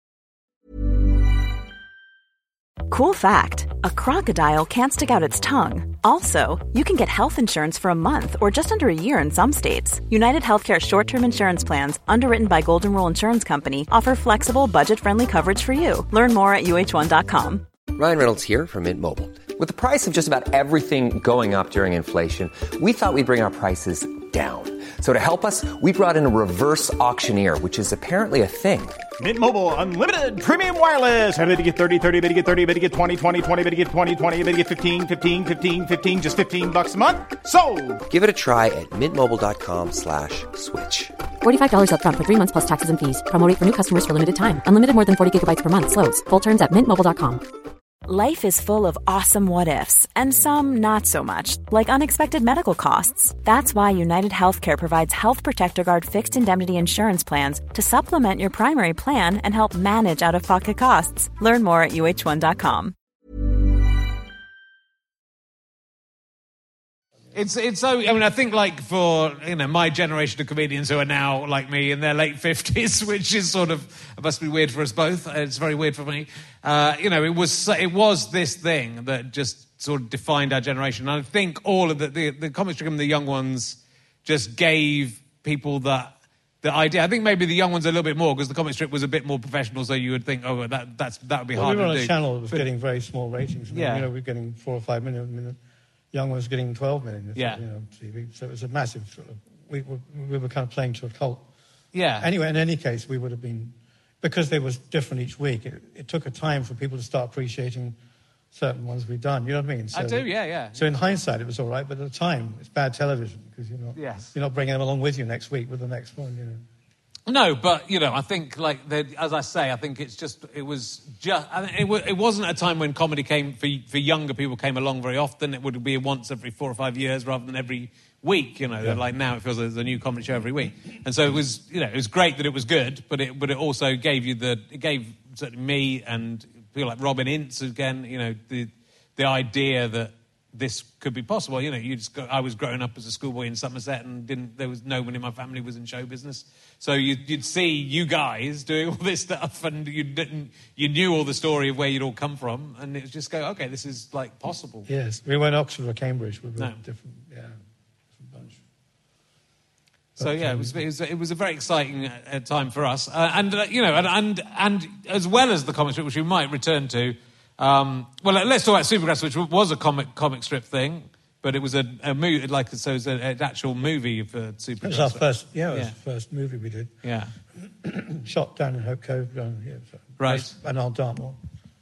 [SPEAKER 2] Cool fact, a crocodile can't stick out its tongue. Also, you can get health insurance for a month or just under a year in some states. United Healthcare short-term insurance plans, underwritten by Golden Rule Insurance Company, offer flexible, budget-friendly coverage for you. Learn more at UH1.com.
[SPEAKER 5] Ryan Reynolds here from Mint Mobile. With the price of just about everything going up during inflation, we thought we'd bring our prices down. So to help us, we brought in a reverse auctioneer, which is apparently a thing.
[SPEAKER 6] Mint Mobile Unlimited Premium Wireless. How to get 30, 30, bit to get 30, bit to get 20, 20, 20, bit to get 20, 20, bit to get 15, 15, 15, 15, just $15 a month? Sold!
[SPEAKER 5] Give it a try at mintmobile.com/switch.
[SPEAKER 7] $45 up front for 3 months plus taxes and fees. Promo rate for new customers for limited time. Unlimited more than 40 gigabytes per month. Slows full terms at mintmobile.com.
[SPEAKER 2] Life is full of awesome what-ifs, and some not so much, like unexpected medical costs. That's why United Healthcare provides Health Protector Guard fixed indemnity insurance plans to supplement your primary plan and help manage out-of-pocket costs. Learn more at uh1.com.
[SPEAKER 1] It's so, I mean, I think like for, my generation of comedians who are now like me in their late 50s, which is sort of, it must be weird for us both. It's very weird for me. It was this thing that just sort of defined our generation. And I think all of the comic strip and the young ones just gave people the idea. I think maybe the young ones a little bit more because the comic strip was a bit more professional, so you would think, that would be hard to do.
[SPEAKER 4] We were on a channel that was getting very small ratings.
[SPEAKER 1] Yeah.
[SPEAKER 4] We were getting 4 or 5 million. Young was getting 12 million.
[SPEAKER 1] Yeah.
[SPEAKER 4] TV. So it was a massive sort of. We were kind of playing to a cult.
[SPEAKER 1] Yeah.
[SPEAKER 4] Anyway, in any case, we would have been, because they was different each week. It took a time for people to start appreciating certain ones we'd done. You know what I mean? So,
[SPEAKER 1] I do. Yeah.
[SPEAKER 4] So in hindsight, it was all right, but at the time, it's bad television because you're not bringing them along with you next week with the next one.
[SPEAKER 1] No, but I think as I say, I think it wasn't a time when comedy came for younger people came along very often. It would be once every 4 or 5 years rather than every week. Like now it feels like there's a new comedy show every week, and so it was great that it was good, but it also gave certainly me and people like Robin Ince again, the idea that this could be possible. I was growing up as a schoolboy in Somerset, and there was no one in my family was in show business. So you'd see you guys doing all this stuff, and you knew all the story of where you'd all come from, and it was just go, okay, this is like possible.
[SPEAKER 4] Yes, we weren't Oxford or Cambridge. We were different, different bunch.
[SPEAKER 1] So it was a very exciting time for us, and as well as the comic strip, which we might return to. Let's talk about Supergrass, which was a comic strip thing, but it was a movie, it was an actual movie for Supergrass.
[SPEAKER 4] It was our first, it was the first movie we did.
[SPEAKER 1] Yeah.
[SPEAKER 4] Shot down in Hope Cove,
[SPEAKER 1] right.
[SPEAKER 4] And Old Dartmoor.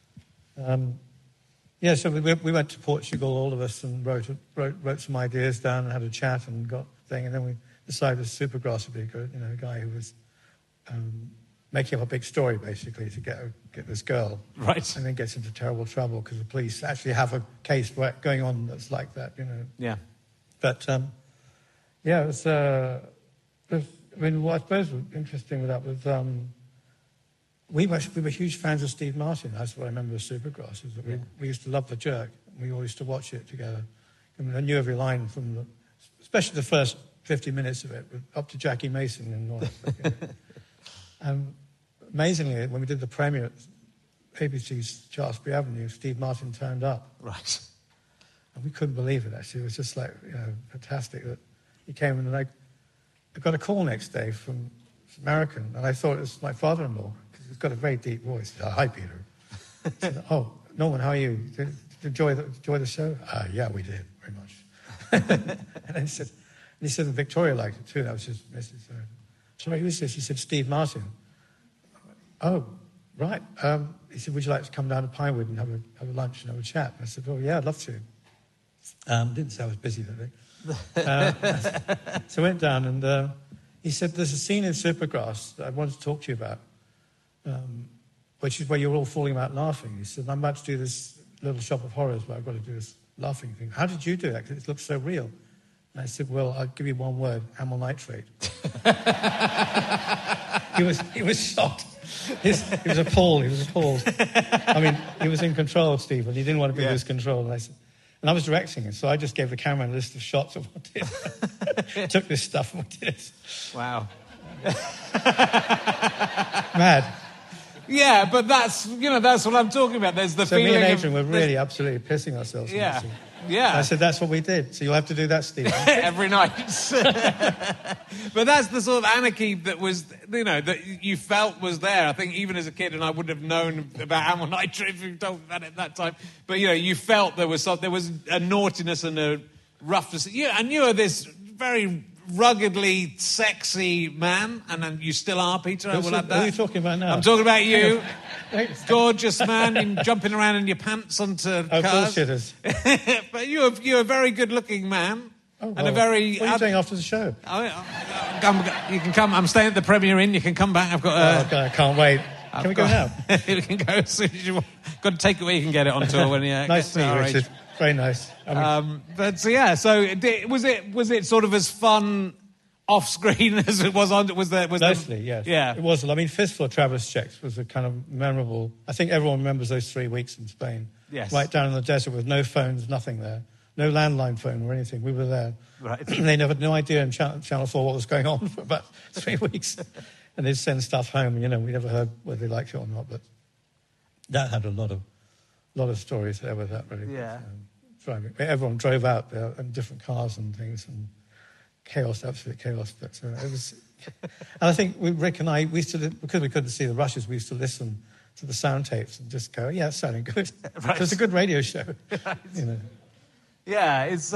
[SPEAKER 4] So we went to Portugal, all of us, and wrote some ideas down and had a chat and got thing, and then we decided Supergrass would be good, a guy who was making up a big story, basically, to get this girl.
[SPEAKER 1] Right.
[SPEAKER 4] And then gets into terrible trouble because the police actually have a case going on that's like that,
[SPEAKER 1] Yeah.
[SPEAKER 4] But, it was... what I suppose was interesting with that was... We were huge fans of Steve Martin. That's what I remember of Supergrass. Is that we used to love The Jerk. We all used to watch it together. I knew every line from especially the first 50 minutes of it, up to Jackie Mason and all that. Amazingly, when we did the premiere at ABC's Shaftesbury Avenue, Steve Martin turned up.
[SPEAKER 1] Right.
[SPEAKER 4] And we couldn't believe it, actually. It was just fantastic that he came in. And I got a call next day from American, and I thought it was my father-in-law, because he's got a very deep voice. He said, "Hi, Peter." I said, "Oh, Norman, how are you? Did you enjoy the show?" "Yeah, we did, very much." And then he said, "And Victoria liked it too." That was his message. "Sorry, who's this?" He said, "Steve Martin." "Oh, right." He said, "Would you like to come down to Pinewood and have a lunch and have a chat?" I said, "Oh, yeah, I'd love to." Didn't say I was busy that day. So I went down, and he said, "There's a scene in Supergrass that I wanted to talk to you about, which is where you're all falling out laughing." He said, "I'm about to do this Little Shop of Horrors where I've got to do this laughing thing. How did you do that? Because it looks so real." And I said, "Well, I'll give you one word: amyl nitrate." He was shocked. He was appalled. I mean, he was in control, Stephen. He didn't want to be lose control. And I was directing it, so I just gave the camera a list of shots of what did. Took this stuff and did it.
[SPEAKER 1] Wow.
[SPEAKER 4] Mad.
[SPEAKER 1] Yeah, but that's what I'm talking about. There's the feeling.
[SPEAKER 4] So me and Adrian were really absolutely pissing ourselves.
[SPEAKER 1] Yeah.
[SPEAKER 4] I said, "That's what we did. So you'll have to do that, Steve."
[SPEAKER 1] Every night. But that's the sort of anarchy that was, that you felt was there. I think even as a kid, and I wouldn't have known about amyl nitrate if you told me about it at that time. But you felt there was a naughtiness and a roughness. And you were this very ruggedly sexy man, and then you still are, Peter. I will add that.
[SPEAKER 4] Who are you talking about now?
[SPEAKER 1] I'm talking about you. Gorgeous man, jumping around in your pants onto cars.
[SPEAKER 4] Bullshitters.
[SPEAKER 1] But you're a very good-looking man.
[SPEAKER 4] Oh,
[SPEAKER 1] and a very...
[SPEAKER 4] What are you doing after the show?
[SPEAKER 1] You can come. I'm staying at the Premier Inn. You can come back. I've got...
[SPEAKER 4] I can't wait. Can we go now?
[SPEAKER 1] We can go as soon as you want. Got to take it where you can get it on tour when you
[SPEAKER 4] nice to meet you, Richard. Very nice.
[SPEAKER 1] But so was it sort of as fun off screen as it was on?
[SPEAKER 4] Mostly, yes.
[SPEAKER 1] Yeah.
[SPEAKER 4] It was. I mean, Fistful of Traveller's Checks was a kind of memorable. I think everyone remembers those 3 weeks in Spain.
[SPEAKER 1] Yes.
[SPEAKER 4] Right down in the desert with no phones, nothing there, no landline phone or anything. We were there.
[SPEAKER 1] Right.
[SPEAKER 4] They never had no idea in Channel 4 what was going on for about 3 weeks, and they'd send stuff home. You know, we never heard whether they liked it or not, but that had a lot of stories there with that. Really.
[SPEAKER 1] Yeah.
[SPEAKER 4] Driving. Everyone drove out there in different cars and things, and chaos, absolute chaos. But it was, and I think Rick and I, we used to, because we couldn't see the rushes, we used to listen to the sound tapes and just go, yeah, it's sounding good. Right. It was a good radio show. Right. You know.
[SPEAKER 1] Yeah, it's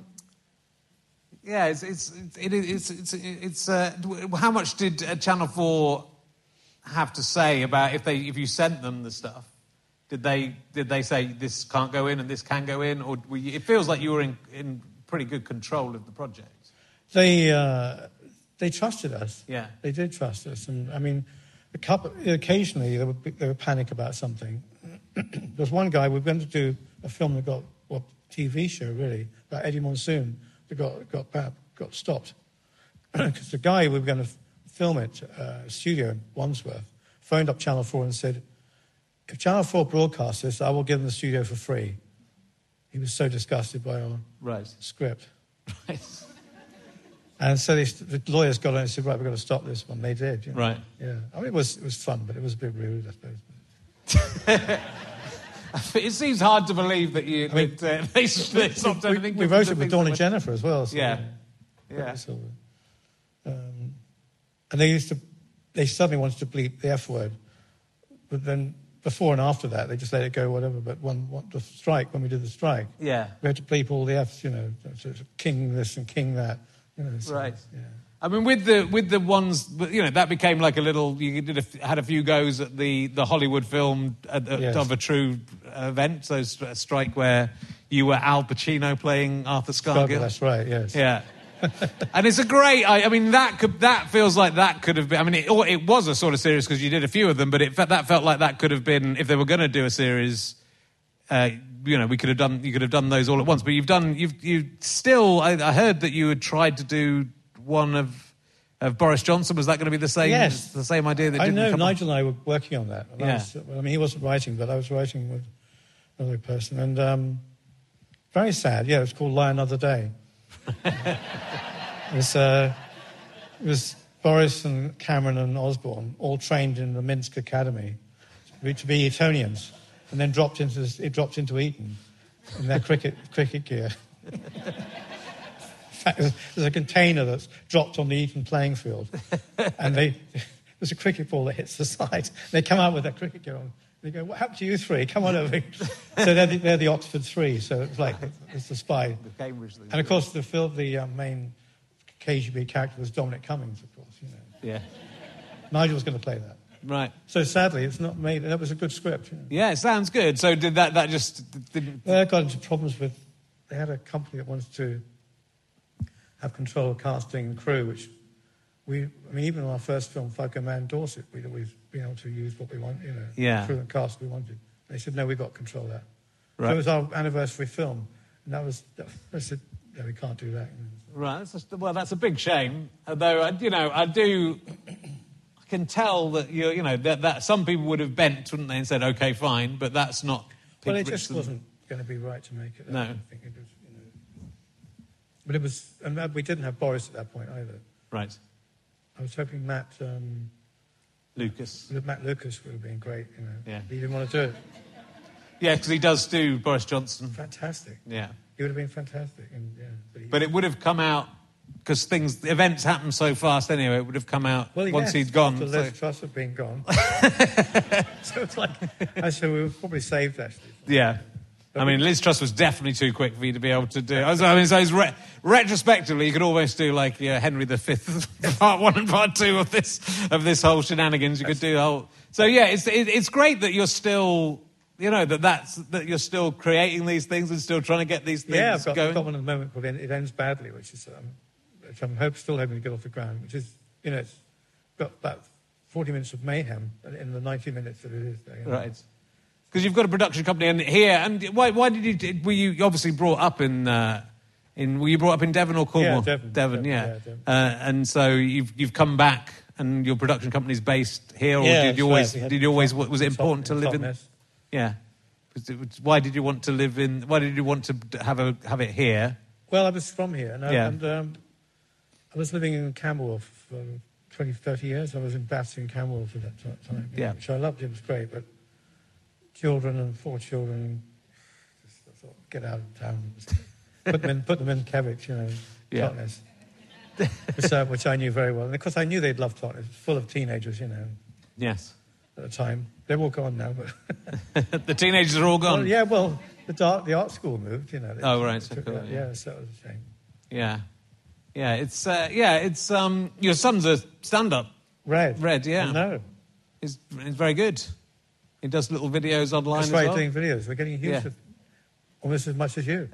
[SPEAKER 1] how much did Channel 4 have to say about if you sent them the stuff? Did they say this can't go in and this can go in, or it feels like you were in pretty good control of the project?
[SPEAKER 4] They trusted us.
[SPEAKER 1] Yeah,
[SPEAKER 4] they did trust us, and I mean, occasionally there would panic about something. There's one guy, we were going to do a film that got TV show really about Eddie Monsoon that got stopped because the guy we were going to film it studio in Wandsworth phoned up Channel 4 and said, if Channel 4 broadcasts this, I will give them the studio for free. He was so disgusted by our script.
[SPEAKER 1] Right.
[SPEAKER 4] And so the lawyers got on and said, right, we've got to stop this one. They did. You know?
[SPEAKER 1] Right.
[SPEAKER 4] Yeah. I mean, it was fun, but it was a bit rude, I suppose.
[SPEAKER 1] It seems hard to believe that they stopped anything.
[SPEAKER 4] We wrote it with Dawn and Jennifer as well. So,
[SPEAKER 1] yeah.
[SPEAKER 4] And they suddenly wanted to bleep the F word. But then before and after that, they just let it go, whatever. But when we did the strike, we had to bleep all the Fs, you know, king this and king that. You know, so,
[SPEAKER 1] right.
[SPEAKER 4] Yeah.
[SPEAKER 1] I mean, with the ones, you know, that became like a little. You had a few goes at the Hollywood film of a true event. So a strike where you were Al Pacino playing Arthur Scargill.
[SPEAKER 4] That's right. Yes.
[SPEAKER 1] Yeah. And it's a great. I mean, that feels like that could have been. I mean, it was a sort of series because you did a few of them, but that felt like that could have been if they were going to do a series. You know, you could have done those all at once. But you've still. I heard that you had tried to do one of Boris Johnson. Was that going to be the same?
[SPEAKER 4] Yes,
[SPEAKER 1] the same idea. That
[SPEAKER 4] I
[SPEAKER 1] didn't
[SPEAKER 4] know.
[SPEAKER 1] come
[SPEAKER 4] Nigel and I were working on that.
[SPEAKER 1] Yeah.
[SPEAKER 4] I mean, he wasn't writing, but I was writing with another person, and very sad. Yeah, it was called Lie Another Day. It was Boris and Cameron and Osborne all trained in the Minsk Academy to be Etonians, and then dropped into Eton in their cricket gear. In fact, there's a container that's dropped on the Eton playing field, and there's a cricket ball that hits the side. They come out with their cricket gear on. They go, what happened to you three? Come on over. So they're the Oxford Three. So it's like it's the spy.
[SPEAKER 1] The Cambridge thing.
[SPEAKER 4] And of course, the main KGB character was Dominic Cummings, of course. You know.
[SPEAKER 1] Yeah.
[SPEAKER 4] Nigel was going to play that.
[SPEAKER 1] Right.
[SPEAKER 4] So sadly, it's not made. That was a good script. You know.
[SPEAKER 1] Yeah, it sounds good. So did that just didn't?
[SPEAKER 4] Well, I got into problems with. They had a company that wanted to have control of casting and crew, which even on our first film, Fugger Man Dorset, we'd always been able to use what we want, you know, crew and cast we wanted. They said, no, we've got control of that. Right. So it was our anniversary film, and I said, no, we can't do that.
[SPEAKER 1] Right. That's a big shame. Although, I can tell that that some people would have bent, wouldn't they, and said, okay, fine, but that's not.
[SPEAKER 4] Well, it just wasn't going to be right to make it.
[SPEAKER 1] No.
[SPEAKER 4] I think it was, but it was, and we didn't have Boris at that point either.
[SPEAKER 1] Right.
[SPEAKER 4] I was hoping Matt
[SPEAKER 1] Lucas
[SPEAKER 4] would have been great, you know.
[SPEAKER 1] Yeah.
[SPEAKER 4] He didn't want to do it.
[SPEAKER 1] Yeah, because he does do Boris Johnson.
[SPEAKER 4] Fantastic.
[SPEAKER 1] Yeah.
[SPEAKER 4] He would have been fantastic. And, yeah,
[SPEAKER 1] but it would have come out, because events happen so fast anyway, it would have come out once he'd gone.
[SPEAKER 4] After Liz Truss had been gone. So it's like, I said we were probably saved, actually.
[SPEAKER 1] Yeah. I mean, Liz Truss was definitely too quick for you to be able to do. I mean, so retrospectively, you could almost do like Henry V, part 1 and part 2 of this whole shenanigans. You could do the whole. So yeah, it's great that you're still, that you're still creating these things and still trying to get these things
[SPEAKER 4] going.
[SPEAKER 1] going.
[SPEAKER 4] I've got one at the moment called "It Ends Badly," which I'm still hoping to get off the ground. Which is, it's got about 40 minutes of mayhem in the 90 minutes that it is there.
[SPEAKER 1] Right. Because you've got a production company here, and why did were you obviously brought up in were you brought up in Devon or Cornwall?
[SPEAKER 4] Yeah, Devon.
[SPEAKER 1] And so you've come back, and your production company's based here, or did you always was it important to live in? Yeah. Why did you want to live in? Why did you want to have it here?
[SPEAKER 4] Well, I was from here, and I was living in Camberwell for 20, 30 years. I was in Battersea in Camberwell for that time, which I loved. It was great, but children and 4 children, just thought, get out of town. Put them in Kevich, Totnes, which I knew very well. And of course, I knew they'd love Totnes. It's full of teenagers,
[SPEAKER 1] Yes.
[SPEAKER 4] At the time. They're all gone now. But
[SPEAKER 1] the teenagers are all gone?
[SPEAKER 4] Well, the art school moved,
[SPEAKER 1] Oh, right.
[SPEAKER 4] So it was a shame.
[SPEAKER 1] Yeah. Yeah, it's your son's a stand-up.
[SPEAKER 4] Red,
[SPEAKER 1] yeah.
[SPEAKER 4] No.
[SPEAKER 1] He's very good. He does little videos online
[SPEAKER 4] as well.
[SPEAKER 1] That's
[SPEAKER 4] doing videos. We're getting huge, almost as much as you.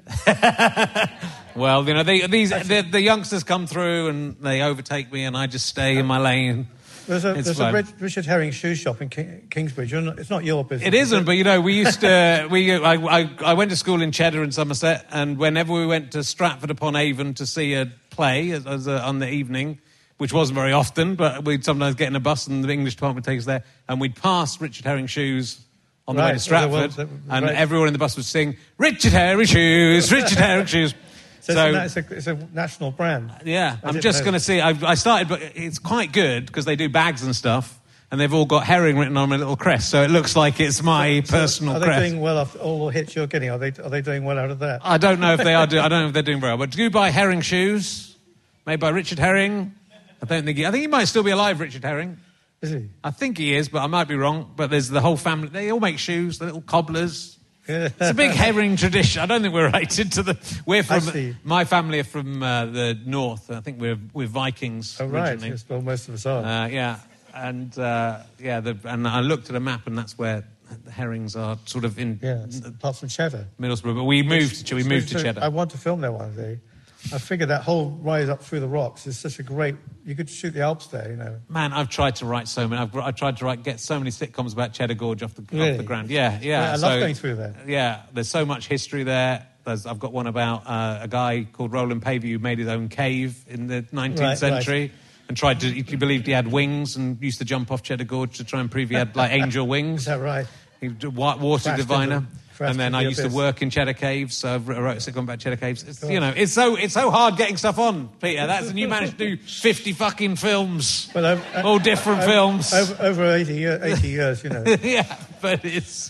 [SPEAKER 1] Well, the youngsters come through and they overtake me, and I just stay in my lane.
[SPEAKER 4] There's a Richard Herring shoe shop in Kingsbridge. It's not your business.
[SPEAKER 1] It isn't, but we used to. I went to school in Cheddar in Somerset, and whenever we went to Stratford upon Avon to see a play on the evening, which wasn't very often, but we'd sometimes get in a bus and the English department would take us there, and we'd pass Richard Herring shoes on the way to Stratford, and everyone in the bus would sing, "Richard Herring shoes, Richard Herring shoes."
[SPEAKER 4] So it's a national brand.
[SPEAKER 1] Yeah, I'm just going to see. I started, but it's quite good because they do bags and stuff, and they've all got herring written on a little crest, so it looks like it's my personal crest.
[SPEAKER 4] Are they doing well after all the hits you're getting? Are they doing well out of that?
[SPEAKER 1] I don't know if they are. I don't know if they're doing very well. But do buy Herring shoes, made by Richard Herring. I think he might still be alive, Richard Herring.
[SPEAKER 4] Is he?
[SPEAKER 1] I think he is, but I might be wrong. But there's the whole family. They all make shoes, the little cobblers. It's a big herring tradition. I don't think we're related to we're from... My family are from the north. I think we're Vikings originally.
[SPEAKER 4] Yes, well, most of us are.
[SPEAKER 1] Yeah. And, and I looked at a map, and that's where the herrings are sort of in...
[SPEAKER 4] Yeah, apart from Cheddar.
[SPEAKER 1] Middlesbrough. But we moved to Cheddar.
[SPEAKER 4] I want to film there one day. I figured that whole ride up through the rocks is such a great... You could shoot the Alps there,
[SPEAKER 1] Man, I've tried to write so many... I've tried to get so many sitcoms about Cheddar Gorge off the ground. Yeah.
[SPEAKER 4] I love going through there.
[SPEAKER 1] Yeah, there's so much history there. I've got one about a guy called Roland Pavey who made his own cave in the 19th century and he believed he had wings and used to jump off Cheddar Gorge to try and prove he had, angel wings.
[SPEAKER 4] Is that right?
[SPEAKER 1] He was a water diviner. And then I used to work in Cheddar Caves, so I wrote a sitcom about Cheddar Caves. It's so hard getting stuff on, Peter. And you managed to do 50 fucking films, all different films.
[SPEAKER 4] Over 80 years,
[SPEAKER 1] Yeah, but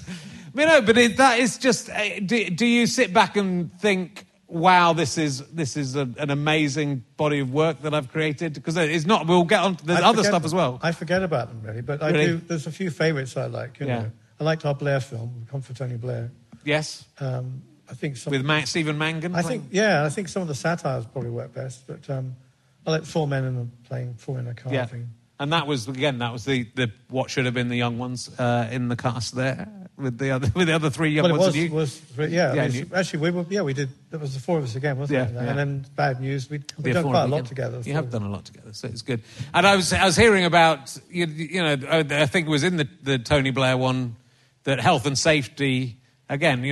[SPEAKER 1] that is just... Do you sit back and think, wow, this is an amazing body of work that I've created? Because it's not... We'll get on... There's other stuff as well.
[SPEAKER 4] I forget about them, really, but I do... There's a few favourites I like, I liked our Blair film, Come for Tony Blair.
[SPEAKER 1] Yes.
[SPEAKER 4] I think
[SPEAKER 1] with Stephen Mangan.
[SPEAKER 4] I think some of the satires probably work best, but I like 4 men playing 4 in a car thing.
[SPEAKER 1] And that was the what should have been the young ones in the cast there with the other 3 young ones.
[SPEAKER 4] Actually we did. That was the 4 of us again, wasn't it? And then Bad News. We've done quite a lot together.
[SPEAKER 1] You have done a lot together, so it's good. And I was hearing about I think it was in the Tony Blair one that health and safety. Again,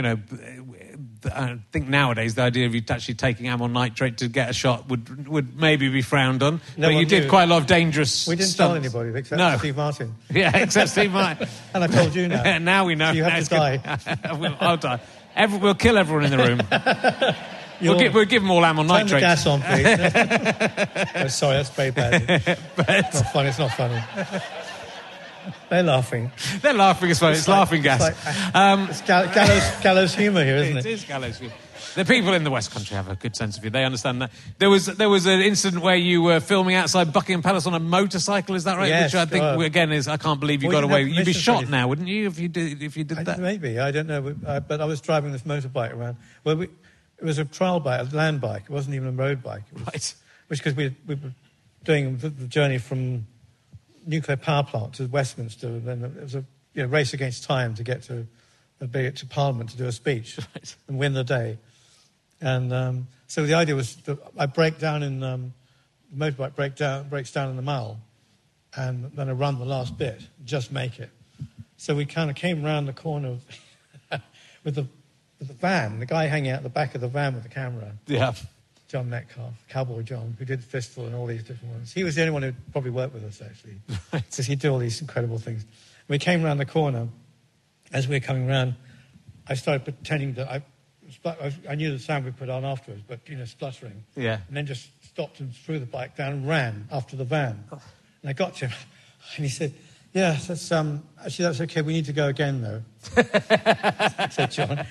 [SPEAKER 1] I think nowadays the idea of you actually taking amyl nitrate to get a shot would maybe be frowned on. But you did quite a lot of dangerous
[SPEAKER 4] We didn't
[SPEAKER 1] stunts.
[SPEAKER 4] tell anybody except Steve Martin.
[SPEAKER 1] Yeah, except Steve Martin.
[SPEAKER 4] And I told you now.
[SPEAKER 1] Now we know.
[SPEAKER 4] So you have to die.
[SPEAKER 1] I'll die. We'll kill everyone in the room. We'll give them all amyl nitrate.
[SPEAKER 4] Turn the gas on, please. Sorry, that's very bad. It's not funny. They're laughing.
[SPEAKER 1] It's laughing gas.
[SPEAKER 4] It's gallows humour here, isn't it?
[SPEAKER 1] It is gallows humour. The people in the West Country have a good sense of you. They understand that. There was an incident where you were filming outside Buckingham Palace on a motorcycle. Is that right?
[SPEAKER 4] Yes.
[SPEAKER 1] Which I think again is I can't believe you got away. You'd be shot now, wouldn't you, if you did that?
[SPEAKER 4] Maybe, I don't know. But I was driving this motorbike around. Well, it was a trial bike, a land bike. It wasn't even a road bike. It was,
[SPEAKER 1] Right.
[SPEAKER 4] Which because we were doing the journey from nuclear power plant to Westminster, and then it was a race against time to get to Parliament to do a speech and win the day. And so the idea was that I break down in the motorbike breaks down in the Mall, and then I run the last bit, just make it. So we kind of came round the corner with the van, the guy hanging out the back of the van with the camera.
[SPEAKER 1] Yeah.
[SPEAKER 4] John Metcalf, Cowboy John, who did Fistful and all these different ones. He was the only one who probably worked with us, actually, because he'd do all these incredible things. We came round the corner. As we were coming round, I started pretending that I knew the sound we put on afterwards, but, spluttering.
[SPEAKER 1] Yeah.
[SPEAKER 4] And then just stopped and threw the bike down and ran after the van. And I got to him, and he said, yeah, that's actually, that's okay. We need to go again, though. said John.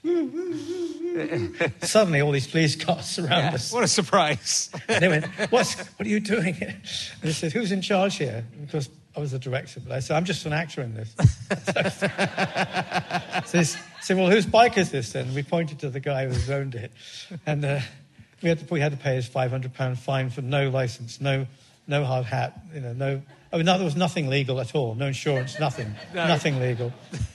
[SPEAKER 4] Suddenly, all these police cars surround us.
[SPEAKER 1] What a surprise.
[SPEAKER 4] And they went, what are you doing here? And they said, who's in charge here? And of course, I was the director, but I said, I'm just an actor in this. So they said, well, whose bike is this then? And we pointed to the guy who owned it. And we had to pay his £500 fine for no license, no hard hat, no... I mean, there was nothing legal at all. No insurance, nothing. No. Nothing legal.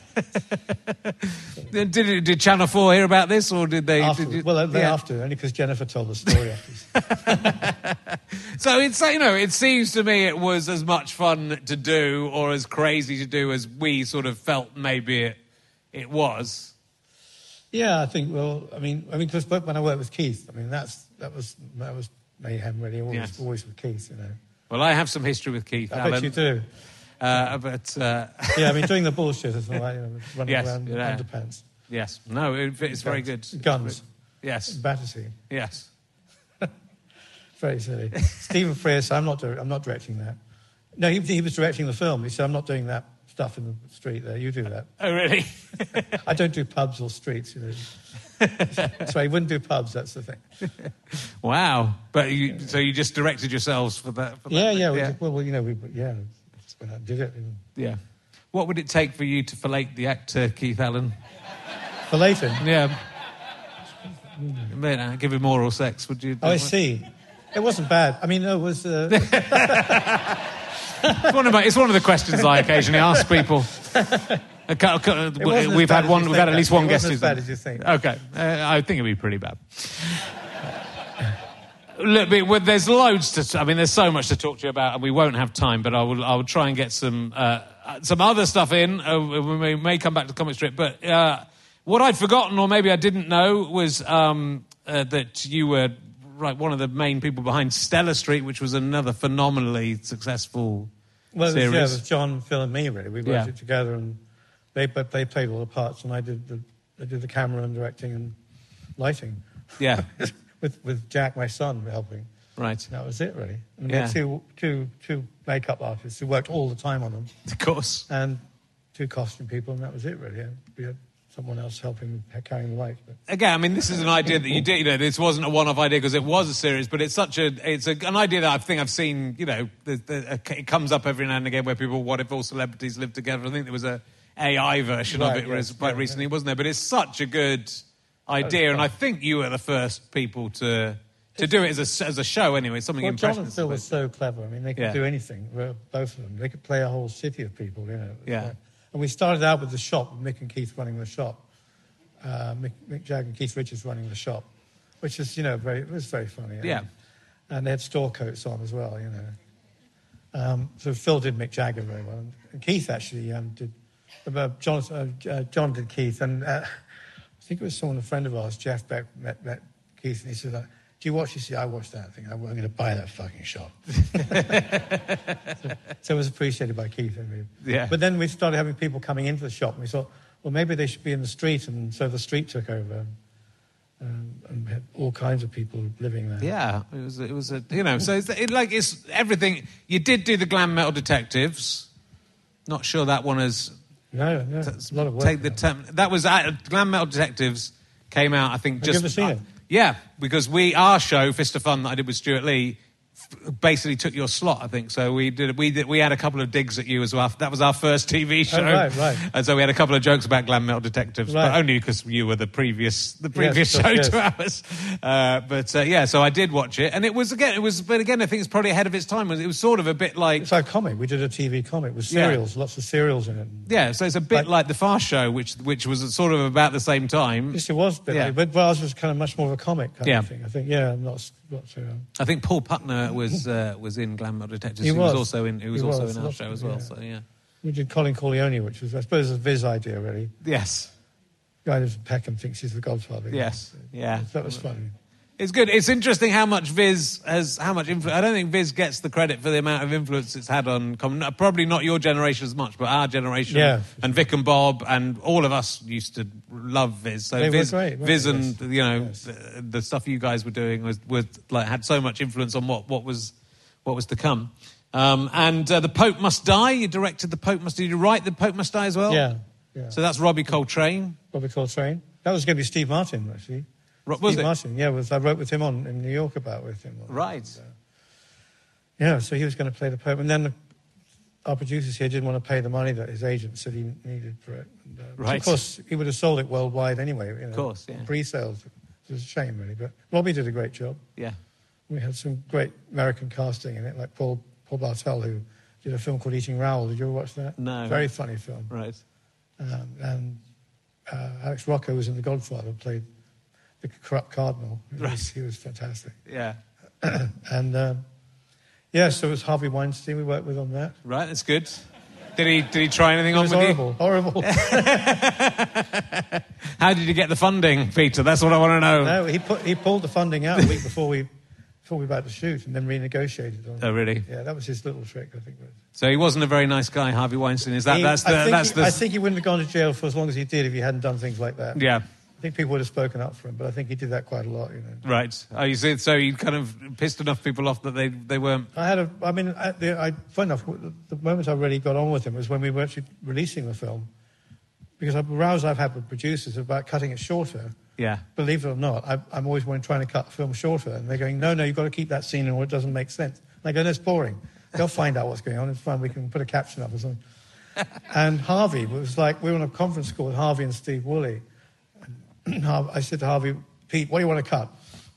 [SPEAKER 1] Did Channel 4 hear about this, or did they...
[SPEAKER 4] After, only because Jennifer told the story after.
[SPEAKER 1] So, it seems to me it was as much fun to do or as crazy to do as we sort of felt maybe it was.
[SPEAKER 4] Yeah, I think, because when I worked with Keith, that was mayhem, really, always with Keith,
[SPEAKER 1] Well, I have some history with Keith,
[SPEAKER 4] I
[SPEAKER 1] Alan.
[SPEAKER 4] bet you do.
[SPEAKER 1] Yeah,
[SPEAKER 4] doing the bullshit as well, running around in underpants.
[SPEAKER 1] Yes. No, it's very good.
[SPEAKER 4] Guns.
[SPEAKER 1] Yes.
[SPEAKER 4] Battersea.
[SPEAKER 1] Yes.
[SPEAKER 4] Very silly. Stephen Frears, I'm not directing that. No, he was directing the film. He said, I'm not doing that stuff in the street there. You do that.
[SPEAKER 1] Oh, really?
[SPEAKER 4] I don't do pubs or streets, So he wouldn't do pubs, that's the thing.
[SPEAKER 1] Wow. But so you just directed yourselves for that?
[SPEAKER 4] Yeah. That's when I did it.
[SPEAKER 1] Yeah. What would it take for you to fillet the actor, Keith Allen?
[SPEAKER 4] Fillet him?
[SPEAKER 1] Yeah. Give him oral sex, would you?
[SPEAKER 4] Oh, I see. It wasn't bad. It was...
[SPEAKER 1] It's one of the questions I occasionally ask people. We've had at least one guest who's...
[SPEAKER 4] It wasn't as bad as you think.
[SPEAKER 1] Okay. I think it'd be pretty bad. Look, there's loads to... there's so much to talk to you about, and we won't have time, but I will try and get some other stuff in. We may come back to comic strip, but what I'd forgotten, or maybe I didn't know, was that you were one of the main people behind Stella Street, which was another phenomenally successful series.
[SPEAKER 4] It was John, Phil, and me, really. We worked it together, and they played all the parts, and I did the camera and directing and lighting.
[SPEAKER 1] Yeah.
[SPEAKER 4] with Jack, my son, helping.
[SPEAKER 1] Right.
[SPEAKER 4] That was it, really. And we had two makeup artists who worked all the time on them.
[SPEAKER 1] Of course.
[SPEAKER 4] And 2 costume people, and that was it, really. And we had someone else helping carrying the light. But.
[SPEAKER 1] Again, this is an idea that you did. This wasn't a one-off idea because it was a series, but it's an idea that I think I've seen. It comes up every now and again where people, what if all celebrities lived together? I think there was a AI version of it quite recently, wasn't there? But it's such a good idea, and I think you were the first people to do it as a show. Anyway, something impressive.
[SPEAKER 4] John and Phil were so clever. They could do anything. Both of them. They could play a whole city of people.
[SPEAKER 1] Yeah.
[SPEAKER 4] And we started out with the shop, with Mick and Keith running the shop. Mick Jagger and Keith Richards running the shop, which is, it was very funny.
[SPEAKER 1] Yeah.
[SPEAKER 4] And they had store coats on as well, So Phil did Mick Jagger very well. And Keith actually did... John did Keith, and I think it was a friend of ours, Jeff Beck, met Keith, and he said, do you watch? He said, I watched that thing. I'm going to buy that fucking shop. so it was appreciated by Keith.
[SPEAKER 1] Yeah.
[SPEAKER 4] But then we started having people coming into the shop, and we thought, well, maybe they should be in the street, and so the street took over. And had all kinds of people living there.
[SPEAKER 1] Yeah, it was so it's everything. You did do the Glam Metal Detectives. Not sure that one is...
[SPEAKER 4] No, it's a lot of work.
[SPEAKER 1] Take the term. That was Glam Metal Detectives came out, I think,
[SPEAKER 4] Have you ever seen it?
[SPEAKER 1] Yeah, because our show, Fist of Fun, that I did with Stuart Lee, basically took your slot, I think. So we had a couple of digs at you as well. That was our first TV show.
[SPEAKER 4] Oh, right.
[SPEAKER 1] And so we had a couple of jokes about Glam Metal Detectives,
[SPEAKER 4] Right.
[SPEAKER 1] but only because you were the previous
[SPEAKER 4] Yes,
[SPEAKER 1] show
[SPEAKER 4] yes.
[SPEAKER 1] to ours. So I did watch it, and but again, I think it's probably ahead of its time. It was sort of a bit like
[SPEAKER 4] It's our comic. We did a TV comic with serials, lots of serials in it.
[SPEAKER 1] yeah. So it's a bit like the Fast Show, which was sort of about the same time.
[SPEAKER 4] Yes, it was, but ours was kind of much more of a comic kind of thing. I think,
[SPEAKER 1] I think Paul Putner was in Glam Metal Detectives.
[SPEAKER 4] He
[SPEAKER 1] He was
[SPEAKER 4] was.
[SPEAKER 1] also in
[SPEAKER 4] He
[SPEAKER 1] our
[SPEAKER 4] was.
[SPEAKER 1] show as well. So yeah.
[SPEAKER 4] We did Colin Corleone, which was, I suppose, a Viz idea, really.
[SPEAKER 1] Yes.
[SPEAKER 4] The guy lives in Peckham thinks he's the Godfather.
[SPEAKER 1] Yes. Yeah.
[SPEAKER 4] That was funny.
[SPEAKER 1] It's good. It's interesting how much influence. I don't think Viz gets the credit for the amount of influence it's had on probably not your generation as much, but our generation.
[SPEAKER 4] Yeah.
[SPEAKER 1] And Vic and Bob and all of us used to love Viz. So
[SPEAKER 4] They were
[SPEAKER 1] Viz,
[SPEAKER 4] great, weren't
[SPEAKER 1] Viz
[SPEAKER 4] they?
[SPEAKER 1] and
[SPEAKER 4] Yes.
[SPEAKER 1] the stuff you guys were doing was like had so much influence on what was to come. The Pope Must Die. You directed The Pope Must Die. Did you write The Pope Must Die as well?
[SPEAKER 4] Yeah.
[SPEAKER 1] So that's Robbie Coltrane.
[SPEAKER 4] Robbie Coltrane. That was going to be Steve Martin, actually.
[SPEAKER 1] Was
[SPEAKER 4] Steve
[SPEAKER 1] it?
[SPEAKER 4] Martin, I wrote with him in New York with him.
[SPEAKER 1] Right.
[SPEAKER 4] So he was going to play the Pope. And then our producers here didn't want to pay the money that his agent said he needed for it. And,
[SPEAKER 1] Right.
[SPEAKER 4] Of course, he would have sold it worldwide anyway. Of
[SPEAKER 1] course, yeah.
[SPEAKER 4] Pre-sales. It was a shame, really. But Robbie did a great job.
[SPEAKER 1] Yeah.
[SPEAKER 4] We had some great American casting in it, like Paul Bartel, who did a film called Eating Raoul. Did you ever watch that?
[SPEAKER 1] No.
[SPEAKER 4] Very funny film.
[SPEAKER 1] Right.
[SPEAKER 4] And Alex Rocco was in The Godfather, played the corrupt cardinal. He was fantastic.
[SPEAKER 1] Yeah.
[SPEAKER 4] And so it was Harvey Weinstein we worked with on that.
[SPEAKER 1] Right. That's good. Did he try anything
[SPEAKER 4] It
[SPEAKER 1] on
[SPEAKER 4] was
[SPEAKER 1] with
[SPEAKER 4] horrible.
[SPEAKER 1] How did you get the funding, Peter? That's what I want to know.
[SPEAKER 4] No, he pulled the funding out a week before we were about to shoot, and then renegotiated on it.
[SPEAKER 1] Oh, really?
[SPEAKER 4] Yeah, that was his little trick, I think.
[SPEAKER 1] So he wasn't a very nice guy, Harvey Weinstein. Is that
[SPEAKER 4] I think he wouldn't have gone to jail for as long as he did if he hadn't done things like that.
[SPEAKER 1] Yeah.
[SPEAKER 4] I think people would have spoken up for him, but I think he did that quite a lot.
[SPEAKER 1] Right. Oh, you see, so he kind of pissed enough people off that they weren't.
[SPEAKER 4] Funny enough, the moment I really got on with him was when we were actually releasing the film, because the rows I've had with producers about cutting it shorter.
[SPEAKER 1] Yeah.
[SPEAKER 4] Believe it or not, I'm always trying to cut the film shorter, and they're going, no, you've got to keep that scene in, or it doesn't make sense. And I go, that's boring. They'll find out what's going on. It's fine. We can put a caption up or something. And Harvey was like, we were on a conference call with Harvey and Steve Woolley. And I said to Harvey, Pete, what do you want to cut?